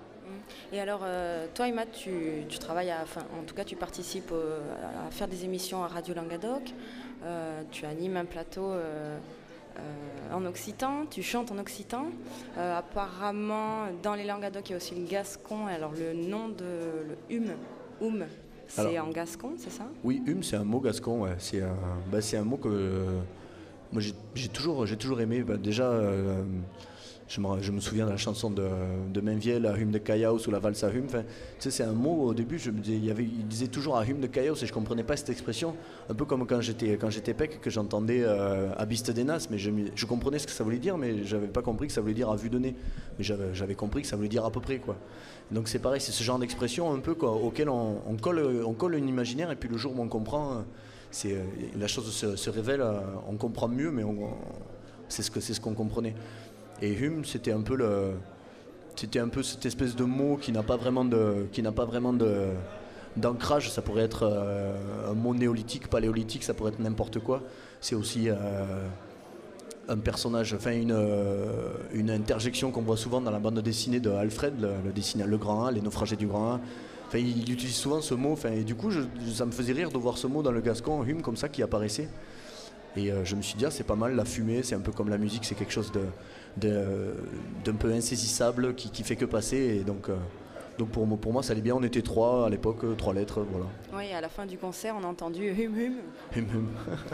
Et alors, euh, toi, Imad, tu, tu travailles, à, enfin, en tout cas, tu participes euh, à faire des émissions à Radio Languedoc. Euh, tu animes un plateau euh, euh, en occitan. Tu chantes en occitan. Euh, apparemment, dans les Languedoc, il y a aussi le gascon. Alors, le nom de le Hume, Hume. C'est Alors, en gascon, c'est ça? Oui, Hume, c'est un mot gascon, ouais. C'est un, bah, c'est un mot que euh, moi j'ai, j'ai, toujours, j'ai toujours aimé. Bah, déjà, euh, je, me, je me souviens de la chanson de, de Mainviel, à Hume de Cailloux, ou la valse à Hume. Enfin, tu sais, c'est un mot, au début, je me disais, il, y avait, il disait toujours à Hume de Cailloux, et je ne comprenais pas cette expression. Un peu comme quand j'étais, quand j'étais pec, que j'entendais euh, à Biste des Nas, mais je, je comprenais ce que ça voulait dire, mais je n'avais pas compris que ça voulait dire à vue de nez. Mais j'avais, j'avais compris que ça voulait dire à peu près, quoi. Donc c'est pareil, c'est ce genre d'expression un peu quoi, auquel on, on, colle, on colle un imaginaire, et puis le jour où on comprend, c'est, la chose se, se révèle, on comprend mieux, mais on, on, c'est, ce que, c'est ce qu'on comprenait. Et Hume, c'était un peu le, c'était un peu cette espèce de mot qui n'a pas vraiment de, qui n'a pas vraiment de, d'ancrage. Ça pourrait être euh, un mot néolithique, paléolithique, ça pourrait être n'importe quoi. C'est aussi euh, un personnage, enfin une, euh, une interjection qu'on voit souvent dans la bande dessinée de Alfred, le, le dessinateur Le Grand A, Les Naufragés du Grand A. Enfin, il, il utilise souvent ce mot, enfin, et du coup, je, ça me faisait rire de voir ce mot dans le gascon, Hume, comme ça, qui apparaissait. Et euh, je me suis dit, ah, c'est pas mal, la fumée, c'est un peu comme la musique, c'est quelque chose de, de, d'un peu insaisissable qui, qui fait que passer. Et donc, euh, donc pour, pour moi, ça allait bien. On était trois à l'époque, trois lettres, voilà. Oui, à la fin du concert, on a entendu Hume Hume. Hume Hume.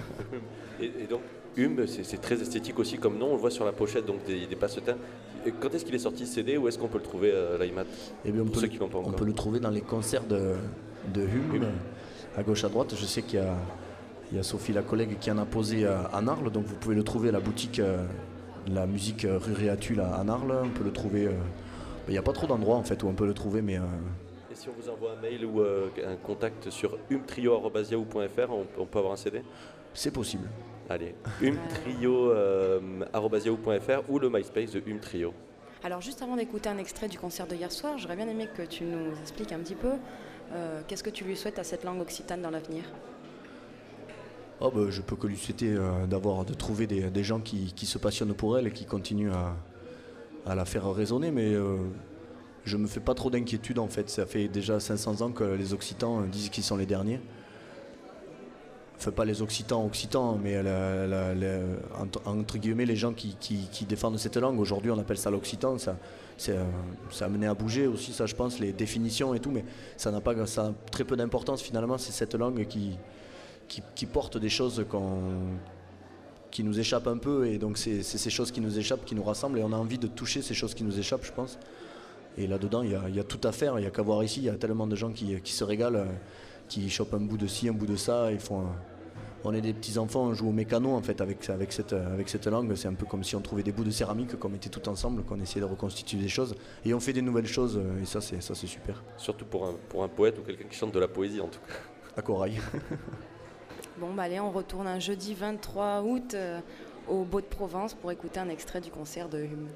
et, et donc, Hume, c'est, c'est très esthétique aussi comme nom, on le voit sur la pochette donc des, des passe-temps. Quand est-ce qu'il est sorti ce C D, où est-ce qu'on peut le trouver, euh, l'I M A T? Eh bien, on, peut le, on peut le trouver dans les concerts de, de Hume, Hume, à gauche à droite. Je sais qu'il y a. Il y a Sophie, la collègue, qui en a posé à Narles, donc vous pouvez le trouver à la boutique euh, La Musique euh, rue Réatul à Narles. On peut le trouver. Euh, il n'y a pas trop d'endroits en fait où on peut le trouver, mais. Euh... Et si on vous envoie un mail ou euh, un contact sur humtrio arobase yahoo point f r, on, on peut avoir un C D? C'est possible. Allez, humtrio arobase yahoo point f r ou le MySpace de Humtrio. Alors juste avant d'écouter un extrait du concert de hier soir, j'aurais bien aimé que tu nous expliques un petit peu euh, qu'est-ce que tu lui souhaites à cette langue occitane dans l'avenir. Oh bah, je peux que lui souhaiter euh, d'avoir, de trouver des, des gens qui, qui se passionnent pour elle et qui continuent à, à la faire résonner, mais euh, je me fais pas trop d'inquiétude en fait. Ça fait déjà cinq cents ans que les Occitans disent qu'ils sont les derniers. Enfin, pas les Occitans, Occitans, mais la, la, la, entre, entre guillemets les gens qui, qui, qui défendent cette langue. Aujourd'hui, on appelle ça l'Occitan. Ça, c'est, ça a mené à bouger aussi, ça, je pense, les définitions et tout, mais ça n'a pas, ça a très peu d'importance finalement. C'est cette langue qui Qui, qui portent des choses qu'on, qui nous échappent un peu, et donc c'est, c'est ces choses qui nous échappent qui nous rassemblent, et on a envie de toucher ces choses qui nous échappent, je pense. Et là-dedans, il y, a, il y a tout à faire. Il n'y a qu'à voir ici, il y a tellement de gens qui, qui se régalent, qui chopent un bout de ci, un bout de ça. Ils font, on est des petits-enfants, on joue au mécano en fait, avec, avec, cette, avec cette langue. C'est un peu comme si on trouvait des bouts de céramique, qu'on mettait tout ensemble, qu'on essayait de reconstituer des choses. Et on fait des nouvelles choses, et ça, c'est, ça, c'est super. Surtout pour un, pour un poète ou quelqu'un qui chante de la poésie, en tout cas. À Corail. Bon, bah allez, on retourne un jeudi vingt-trois août euh, au Beau de Provence pour écouter un extrait du concert de Hume.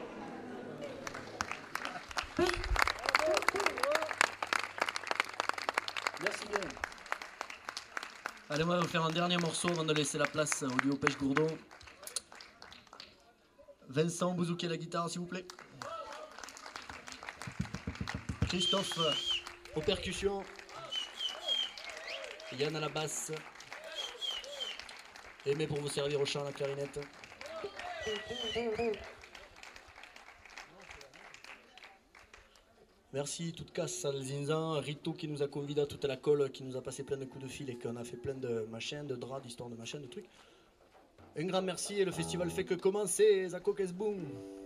Merci bien. Allez, on va faire un dernier morceau avant de laisser la place au duo Pêche-Gourdon. Vincent Bouzouki à la guitare, s'il vous plaît. Christophe aux percussions. Yann à la basse. Aimé pour vous servir au chant à la clarinette. Merci, toute casse à Zinzan, Rito qui nous a conviés à toute la colle, qui nous a passé plein de coups de fil et qu'on a fait plein de machins, de draps, d'histoires de machins, de trucs. Un grand merci et le festival fait que commencer, Zako Kesboum.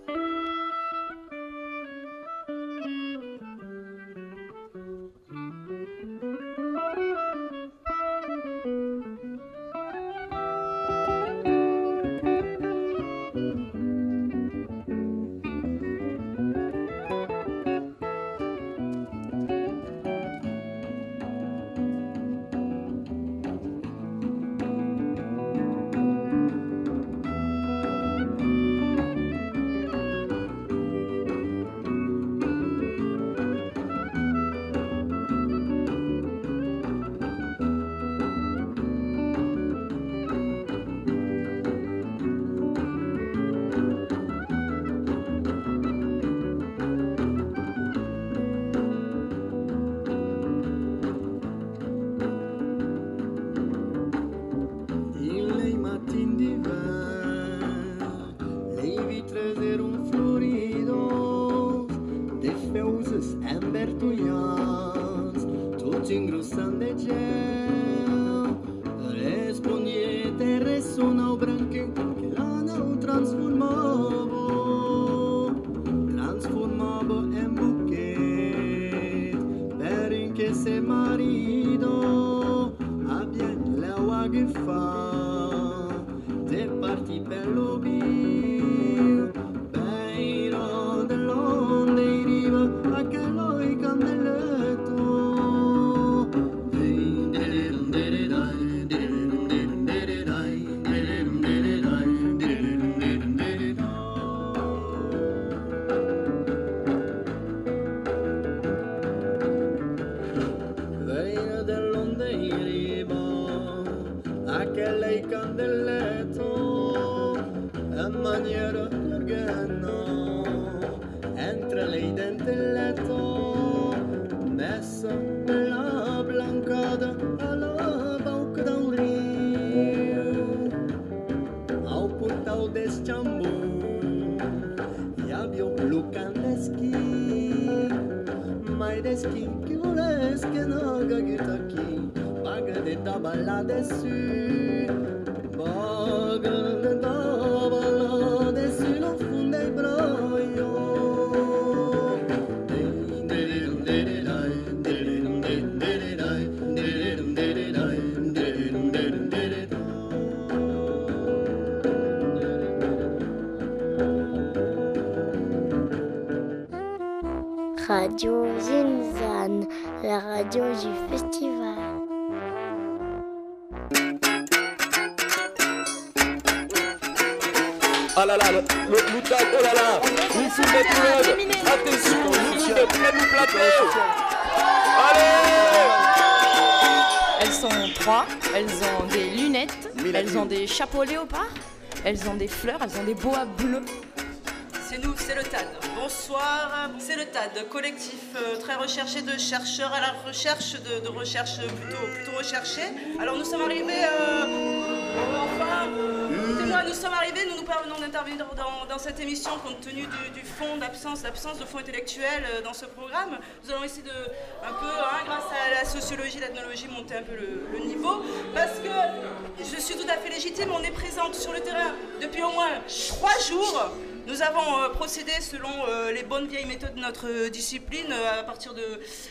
Radio Zinzan, la radio du festival. Ah là là, le, le, le tag, oh là là, une foule de clubs, attention, une foule de clubs nous plater. Allez! Elles sont trois, elles ont des lunettes, elles ont des chapeaux léopards, elles ont des fleurs, elles ont des boas bleus. C'est nous, c'est le T A D. Bonsoir, c'est le T A D, collectif euh, très recherché de chercheurs à la recherche, de, de recherche plutôt, plutôt recherchée. Alors nous sommes arrivés, euh, enfin, écoutez-moi, nous sommes arrivés, nous nous parvenons d'intervenir dans, dans cette émission compte tenu du, du fond d'absence, l'absence de fond intellectuel euh, dans ce programme. Nous allons essayer de, un peu, hein, grâce à la sociologie, l'ethnologie, monter un peu le, le niveau, parce que je suis tout à fait légitime, on est présente sur le terrain depuis au moins trois jours. Nous avons euh, procédé selon euh, les bonnes vieilles méthodes de notre euh, discipline, euh, à partir de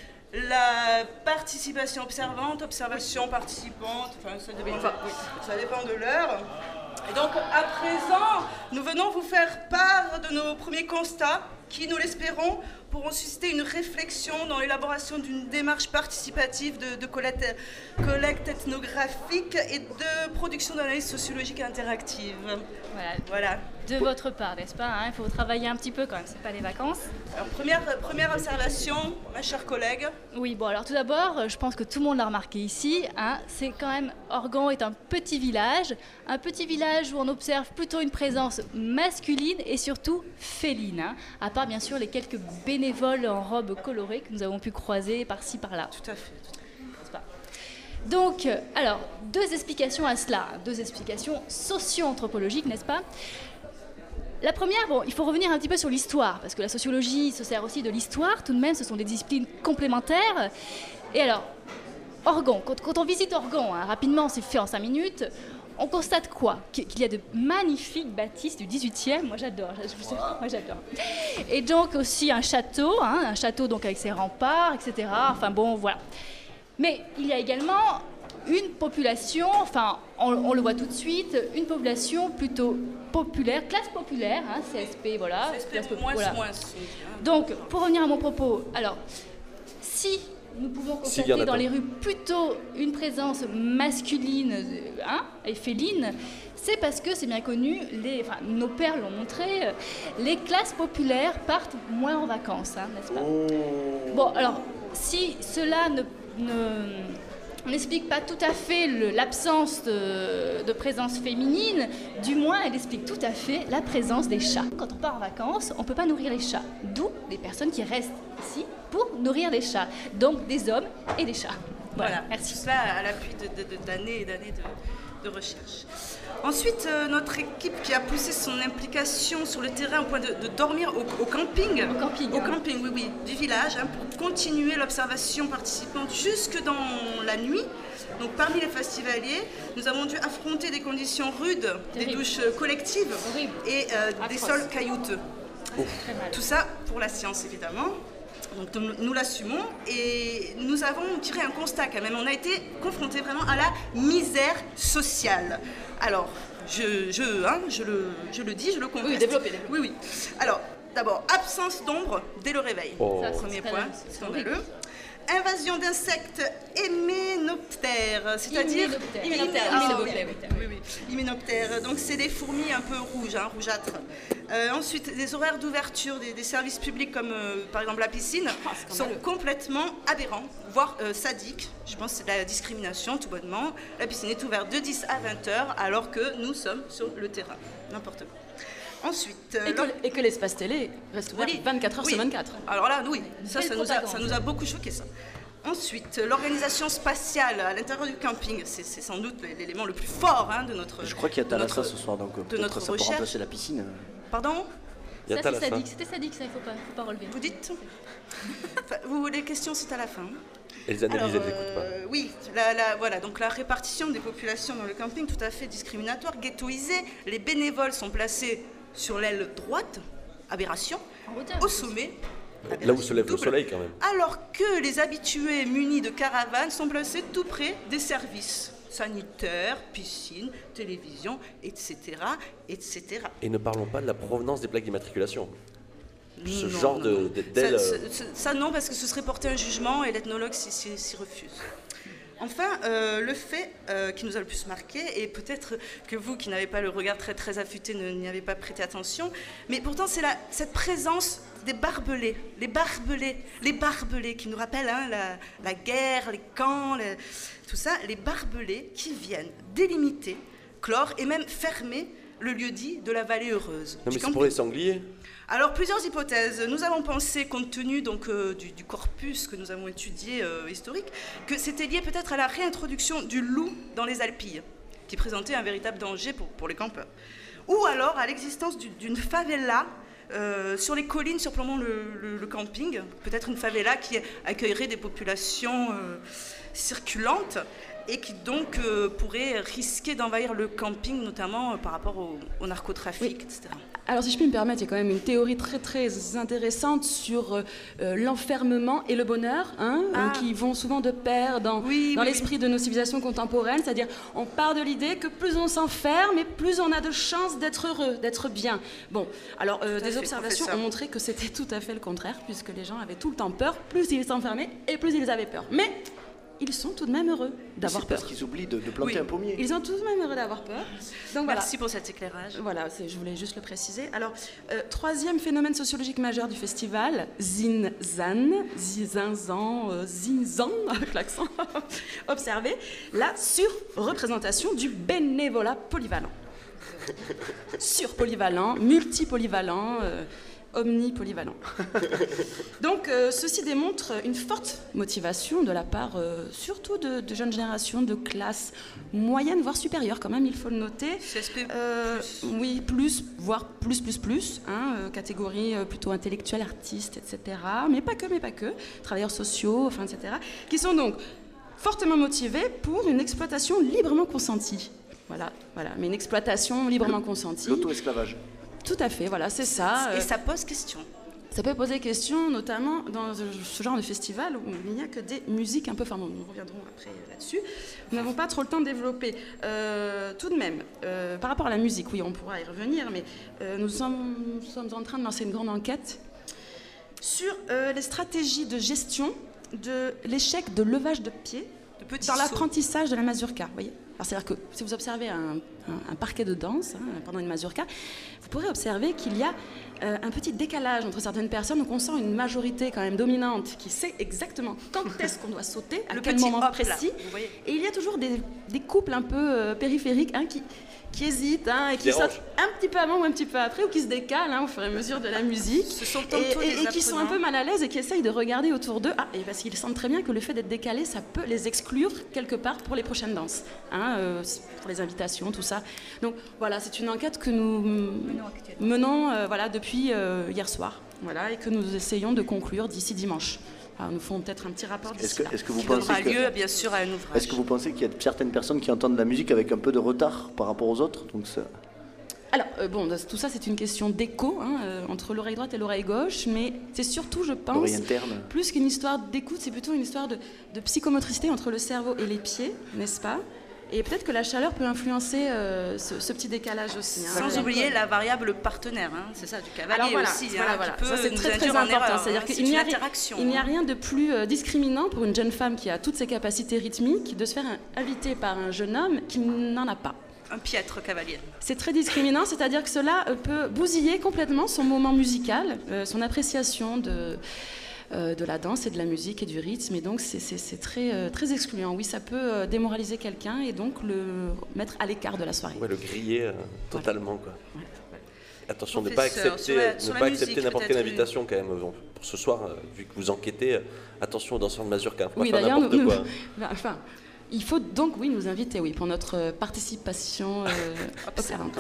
la participation observante, observation participante, enfin ça dépend, enfin, oui, ça dépend de l'heure. Et donc à présent, nous venons vous faire part de nos premiers constats qui, nous l'espérons, pourront susciter une réflexion dans l'élaboration d'une démarche participative de, de collecte, collecte ethnographique et de production d'analyse sociologique interactive. Voilà. Voilà. De votre part, n'est-ce pas, hein? Il faut travailler un petit peu quand même, c'est pas les vacances. Alors, première, première observation, ma chère collègue. Oui, bon alors tout d'abord, je pense que tout le monde l'a remarqué ici, hein, c'est quand même, Orgon est un petit village, un petit village où on observe plutôt une présence masculine et surtout féline, hein, à part bien sûr les quelques bénévoles en robe colorée que nous avons pu croiser par-ci par-là. Tout à fait. N'est-ce pas ? Donc, alors, deux explications à cela, deux explications socio-anthropologiques, n'est-ce pas ? La première, bon, il faut revenir un petit peu sur l'histoire, parce que la sociologie se sert aussi de l'histoire, tout de même, ce sont des disciplines complémentaires. Et alors, Orgon, quand, quand on visite Orgon, hein, rapidement, c'est fait en cinq minutes, on constate quoi ? Qu'il y a de magnifiques bâtisses du dix-huitième, moi j'adore, moi j'adore. Et donc aussi un château, hein, un château donc avec ses remparts, et cetera. Enfin bon, voilà. Mais il y a également une population, enfin on, on le voit tout de suite, une population plutôt populaire, classe populaire, hein, C S P, voilà. C S P, classe pop- moins, voilà. moins. Donc, pour revenir à mon propos, alors, si nous pouvons Si, constater bien dans d'accord. les rues plutôt une présence masculine euh, hein, et féline, c'est parce que c'est bien connu, les, enfin, nos pères l'ont montré, euh, les classes populaires partent moins en vacances, hein, n'est-ce pas ? Bon, alors, si cela ne, ne n'explique pas tout à fait le- l'absence de, de présence féminine, du moins elle explique tout à fait la présence des chats. Quand on part en vacances, on ne peut pas nourrir les chats, d'où des personnes qui restent ici pour nourrir les chats, donc des hommes et des chats. Voilà, Voilà, merci. tout cela à l'appui de- de- de- d'années et d'années de, de recherche. Ensuite, euh, notre équipe qui a poussé son implication sur le terrain au point de, de dormir au, au camping, Au camping, au hein. camping, oui, oui, du village, hein, pour continuer l'observation participante jusque dans la nuit. Donc, parmi les festivaliers, nous avons dû affronter des conditions rudes, Terrible. des douches euh, collectives Horrible. et euh, des Atroce. sols caillouteux. Très mal. Tout ça pour la science, évidemment. Donc nous, nous l'assumons et nous avons tiré un constat quand même. On a été confrontés vraiment à la misère sociale. Alors, je, je, hein, je, le, je le dis, je le conteste. Oui, développez, développez. Oui, oui. Alors, d'abord, absence d'ombre dès le réveil. Oh. Ça, c'est Premier très point, bien, c'est scandaleux. Invasion d'insectes hyménoptères, c'est-à-dire Hyménoptères. Hyméno- Hyménoptères, ah, hyménoptères, oui, oui. oui, oui. Hyménoptères. Donc c'est des fourmis un peu rouges, hein, rougeâtres. Euh, ensuite, les horaires d'ouverture des, des services publics comme euh, par exemple la piscine sont complètement aberrants, voire euh, sadiques. Je pense que c'est de la discrimination tout bonnement. La piscine est ouverte de dix à vingt heures alors que nous sommes sur le terrain. N'importe quoi. Ensuite, euh, Et que, lors- et que l'espace télé reste ouvert Oui. vingt-quatre heures Oui. sur vingt-quatre. Alors là, oui, ça, Belle ça nous, a, propagande. ça nous a beaucoup choqué, ça. Ensuite, l'organisation spatiale à l'intérieur du camping, c'est c'est sans doute l'élément le plus fort hein, de notre. Je crois qu'il y a de Thalassa notre- ce soir, donc euh, de peut-être notre ça peut recherche. remplacer la piscine. Pardon Il y a Ça, c'est Thalassa. sadique, c'était sadique, ça, il ne faut pas, faut pas relever. Vous dites Enfin, vous, les questions, c'est à la fin. Et les analyses, Alors, elles n'écoutent pas. euh, oui, la, la- voilà, donc la répartition des populations dans le camping, tout à fait discriminatoire, ghettoisée. Les bénévoles sont placés sur l'aile droite, aberration, En hauteur. au sommet. Là où se lève le double. soleil, quand même. Alors que les habitués munis de caravanes sont placés tout près des services sanitaires, piscines, télévision, et cetera, et cetera. Et ne parlons pas de la provenance des plaques d'immatriculation. Ce Non, genre non, de- non. de- d'aile. Ça, euh, ça- ça, non, parce que ce serait porter un jugement et l'ethnologue s'y, s'y- s'y refuse. Enfin, euh, le fait euh, qui nous a le plus marqué, et peut-être que vous qui n'avez pas le regard très très affûté ne- n'y avez pas prêté attention, mais pourtant c'est la, cette présence des barbelés, les barbelés, les barbelés qui nous rappellent hein, la, la guerre, les camps, les- tout ça, les barbelés qui viennent délimiter, clore et même fermer le lieu-dit de la vallée heureuse. Non, du mais c'est camping. pour les sangliers. Alors, plusieurs hypothèses. Nous avons pensé, compte tenu donc, euh, du, du corpus que nous avons étudié euh, historique, que c'était lié peut-être à la réintroduction du loup dans les Alpilles, qui présentait un véritable danger pour, pour les campeurs. Ou alors à l'existence du- d'une favela euh, sur les collines surplombant le, le- le camping, peut-être une favela qui accueillerait des populations euh, circulantes et qui donc euh, pourrait risquer d'envahir le camping, notamment euh, par rapport au, au narcotrafic, et cetera. Alors, si je puis me permettre, il y a quand même une théorie très très intéressante sur euh, l'enfermement et le bonheur, hein, Ah. euh, qui vont souvent de pair dans, Oui, dans oui, l'esprit de nos civilisations contemporaines. C'est-à-dire, on part de l'idée que plus on s'enferme, et plus on a de chances d'être heureux, d'être bien. Bon, alors, euh, Tout à des fait, observations professeur. ont montré que c'était tout à fait le contraire, puisque les gens avaient tout le temps peur. Plus ils s'enfermaient, et plus ils avaient peur. Mais ils sont tout de même heureux d'avoir C'est peur. parce qu'ils oublient de, de planter Oui. un pommier. Ils sont tout de même heureux d'avoir peur. Donc, voilà. Merci pour cet éclairage. Voilà, c'est- je voulais juste le préciser. Alors, euh, troisième phénomène sociologique majeur du festival, Zinzan, Zinzan, euh, Zinzan, avec l'accent observé, la surreprésentation du bénévolat polyvalent. Surpolyvalent, multipolyvalent, euh, omnipolyvalent. Donc, euh, ceci démontre une forte motivation de la part, euh, surtout de, de jeunes générations, de classes moyennes, voire supérieures, quand même, il faut le noter. C S P Euh, oui, plus, voire plus, plus, plus, hein, euh, catégorie euh, plutôt intellectuelle, artiste, et cetera. Mais pas que, mais pas que, travailleurs sociaux, enfin, et cetera. Qui sont donc fortement motivés pour une exploitation librement consentie. Voilà, voilà, mais une exploitation librement consentie. L'auto-esclavage. Tout à fait, voilà, c'est ça. Et Euh, ça pose question. ça peut poser question, notamment dans ce genre de festival où il n'y a que des musiques un peu... Enfin, bon, nous reviendrons après là-dessus. Nous n'avons pas trop le temps de développer. Euh, tout de même, euh, par rapport à la musique, oui, on pourra y revenir, mais euh, nous, sommes, nous sommes en train de lancer une grande enquête sur euh, les stratégies de gestion de l'échec de levage de pied petits dans sauts. l'apprentissage de la mazurka. Vous voyez ? Alors, c'est-à-dire que si vous observez un, un- un parquet de danse hein, pendant une mazurka, vous pourrez observer qu'il y a euh, un petit décalage entre certaines personnes, donc on sent une majorité quand même dominante qui sait exactement quand est-ce qu'on doit sauter, à Le quel petit moment hop, là, précis. vous voyez. Et il y a toujours des, des couples un peu euh, périphériques hein, qui, qui hésitent hein, et qui Dérange. sautent un petit peu avant ou un petit peu après, ou qui se décalent hein, au fur et à mesure de la musique. Ce sont et, tantôt et- des et qui sont un apprenants. peu mal à l'aise et qui essayent de regarder autour d'eux. Ah, et parce qu'ils sentent très bien que le fait d'être décalé, ça peut les exclure quelque part pour les prochaines danses, hein, euh, pour les invitations, tout ça. Donc voilà, c'est une enquête que nous menons euh, voilà, depuis euh, hier soir, voilà, et que nous essayons de conclure d'ici dimanche. Alors, nous ferons peut-être un petit rapport Est-ce d'ici que, là. est-ce que vous Qui pensez donnera que, lieu, bien sûr, à un ouvrage. est-ce que vous pensez qu'il y a certaines personnes qui entendent la musique avec un peu de retard par rapport aux autres? Donc ça... Alors, euh, bon, tout ça, c'est une question d'écho hein, euh, entre l'oreille droite et l'oreille gauche, mais c'est surtout, je pense, L'oreille interne. plus qu'une histoire d'écoute, c'est plutôt une histoire de, de psychomotricité entre le cerveau et les pieds, n'est-ce pas? Et peut-être que la chaleur peut influencer euh, ce, ce petit décalage aussi. hein. Sans oublier la variable partenaire, hein, c'est ça, du cavalier Alors voilà, aussi, voilà, hein, voilà. qui peut Ça, c'est nous très très induire en important. erreur, C'est-à-dire hein. qu'il C'est n'y une a, ri- interaction, il n'y a hein. rien de plus euh, discriminant pour une jeune femme qui a toutes ses capacités rythmiques de se faire un- inviter par un jeune homme qui n'en a pas. Un piètre cavalier. C'est très discriminant, c'est-à-dire que cela euh, peut bousiller complètement son moment musical, euh, son appréciation de, euh, de la danse et de la musique et du rythme. Et donc, c'est- c'est c'est très, euh, très excluant. Oui, ça peut euh, démoraliser quelqu'un et donc le mettre à l'écart de la soirée. Ouais, le griller euh, totalement. Quoi. Attention de ne pas Professeur, accepter, sur la- ne sur la pas musique, accepter n'importe quelle peut-être une- invitation quand même. Bon, pour ce soir, euh, vu que vous enquêtez, euh, attention aux danseurs de mazurka. Faut Oui, pas faire d'ailleurs, n'importe nous- quoi. nous- enfin, il faut donc, oui, nous inviter, oui, pour notre euh, participation euh, observante.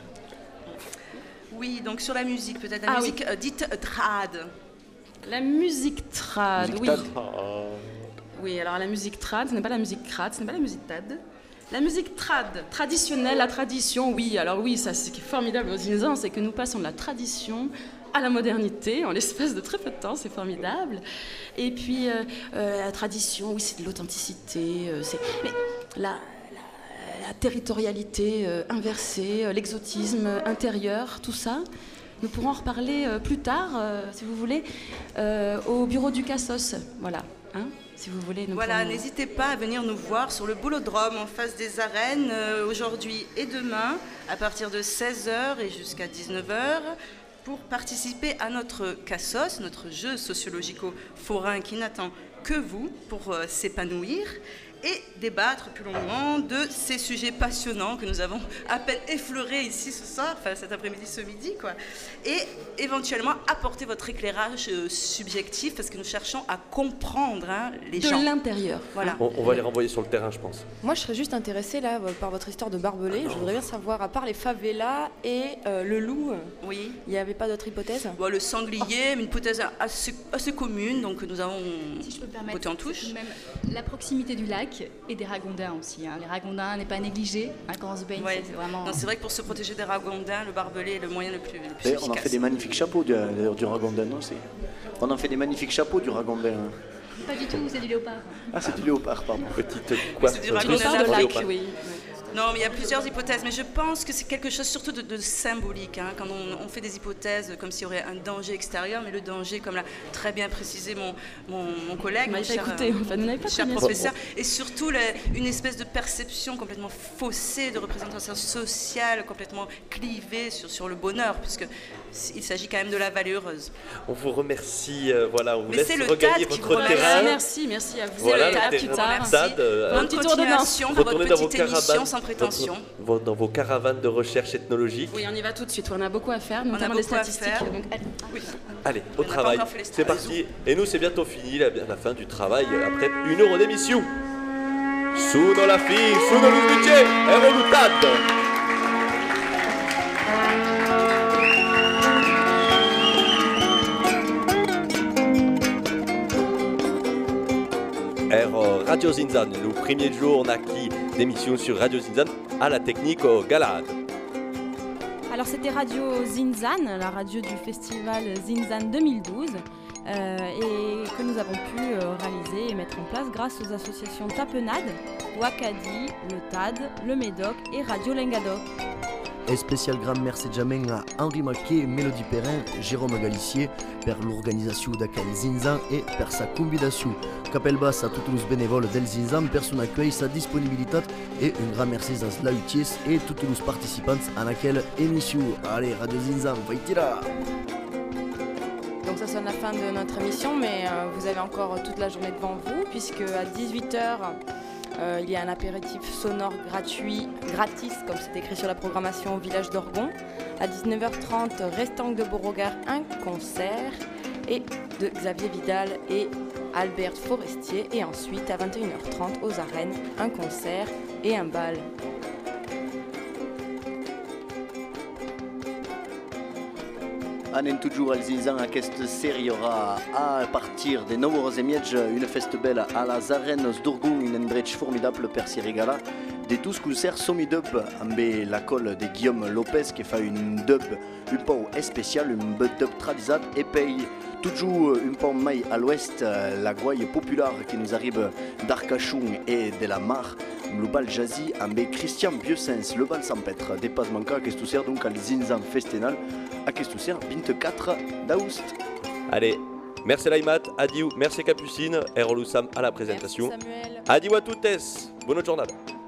Oui, donc sur la musique, peut-être la Ah musique euh, dite euh, trad. La musique trad, Musique oui. trad. Oui, alors la musique trad, ce n'est pas la musique crade, ce n'est pas la musique tad. La musique trad, traditionnelle, la tradition, oui. Alors oui, ça, ce qui est formidable aux Zinzans, c'est que nous passons de la tradition à la modernité en l'espace de très peu de temps, c'est formidable. Et puis euh, euh, la tradition, oui, c'est de l'authenticité, euh, c'est mais la, la, la territorialité euh, inversée, euh, l'exotisme intérieur, tout ça. Nous pourrons en reparler euh, plus tard, euh, si vous voulez, euh, au bureau du Cassos. Voilà, hein, si vous voulez. Nous Voilà, pourrons- n'hésitez pas à venir nous voir sur le Boulodrome en face des arènes euh, aujourd'hui et demain à partir de seize heures et jusqu'à dix-neuf heures pour participer à notre Cassos, notre jeu sociologico-forain qui n'attend que vous pour euh, s'épanouir et débattre plus longuement de ces sujets passionnants que nous avons à peine effleurés ici ce soir, enfin cet après-midi, ce midi, quoi. Et éventuellement apporter votre éclairage euh, subjectif parce que nous cherchons à comprendre hein, les De gens. l'intérieur. Voilà. On, on va les renvoyer sur le terrain, je pense. Moi, je serais juste intéressée là euh, par votre histoire de barbelé. Je voudrais bien savoir, à part les favelas et euh, le loup, euh, Oui. il n'y avait pas d'autre hypothèse? Bon, le sanglier, une hypothèse assez, assez commune, donc nous avons permettre, côté en touche. même la proximité du lac et des ragondins aussi. Hein. Les ragondins n'est pas négligé hein, quand on se baigne. Ouais. C'est vraiment... Non, c'est vrai que pour se protéger des ragondins, le barbelé est le moyen le plus, le plus Et efficace. on en fait des magnifiques chapeaux du, d'ailleurs, du ragondin, non c'est... On en fait des magnifiques chapeaux du ragondin. Pas du tout, c'est du léopard. Ah, c'est du léopard, pardon. Petite coiffe. C'est du ragondin de lac, léopard. oui. Non, mais il y a plusieurs hypothèses, mais je pense que c'est quelque chose surtout de, de symbolique. Hein, quand on, on fait des hypothèses comme s'il y aurait un danger extérieur, mais le danger, comme l'a très bien précisé mon, mon, mon collègue, mon cher, écouté, enfin, nous pas cher très bien professeur, et surtout la, une espèce de perception complètement faussée de représentation sociale, complètement clivée sur, sur le bonheur, puisque il s'agit quand même de la vallée heureuse. On vous remercie, euh, voilà, on vous Mais laisse c'est le regagner T A D qui votre vous terrain. remercie. Merci, merci à vous. Voilà, C'est le le T A D qui vous terrain. remercie. T A D, euh, Bonne continuation pour votre Retournez dans vos petite émission caravanes, sans prétention. votre- dans vos caravanes de recherche ethnologique. Oui, on y va tout de suite. On a beaucoup à faire, On a notamment des beaucoup à statistiques. faire. Donc, allez. Oui. Allez, au On n'a pas travail. encore fait les C'est stats. parti. Et nous, c'est bientôt fini, la, la fin du travail, euh, après une heure d'émission. Sono la fin, sono l'undici, ero l'utad. Ero Radio Zinzan, le premier jour on a acquis d'émission sur Radio Zinzan à la technique au Galad. Alors c'était Radio Zinzan, la radio du festival Zinzan deux mille douze, euh, et que nous avons pu euh, réaliser et mettre en place grâce aux associations Tapenade, Wakadi, le T A D, le Médoc et Radio Lengador. Et spécial grand merci jamais à Henri Maquet, Mélodie Perrin, Jérôme Galicier, per l'organisation d'Acal Zinzan et per sa convidation. Capel basse à tous les bénévoles del Zinzan, per son accueil, sa disponibilité et un grand merci à Slautiers et tous les participants à laquelle émission. Allez, Radio Zinzan, vaitira! Donc ça sonne la fin de notre émission, mais euh, vous avez encore toute la journée devant vous, puisque à dix-huit heures, euh, il y a un apéritif sonore gratuit, gratis, comme c'est écrit sur la programmation au village d'Orgon. À dix-neuf heures trente, Restang de Beauregard, un concert, et de Xavier Vidal et Albert Forestier. Et ensuite, à vingt et une heures trente, aux arènes, un concert et un bal. Anem toujours al Zinzan à cette série il y aura à partir des neuf heures trente une fête belle à las arènes d'Orgon, une endroit formidable per s'y régaler. De tous concerts somi-dub amb la colle de Guillaume Lopez qui fait une dub un peu spéciale, une dub tradisat et puis toujours un peu mai à l'ouest la gouaille populaire qui nous arrive d'Arcachon et de la Mar, le bal jazzy amb Christian Biosens, le bal sans pêtre, des pas manquants à Kestousser donc à Zinzan Festenal à Kestousser vingt-quatre d'août. Allez, merci Laimat, adieu, merci Capucine, et Sam à la présentation. Merci Samuel. Adieu à toutes, bonne journée.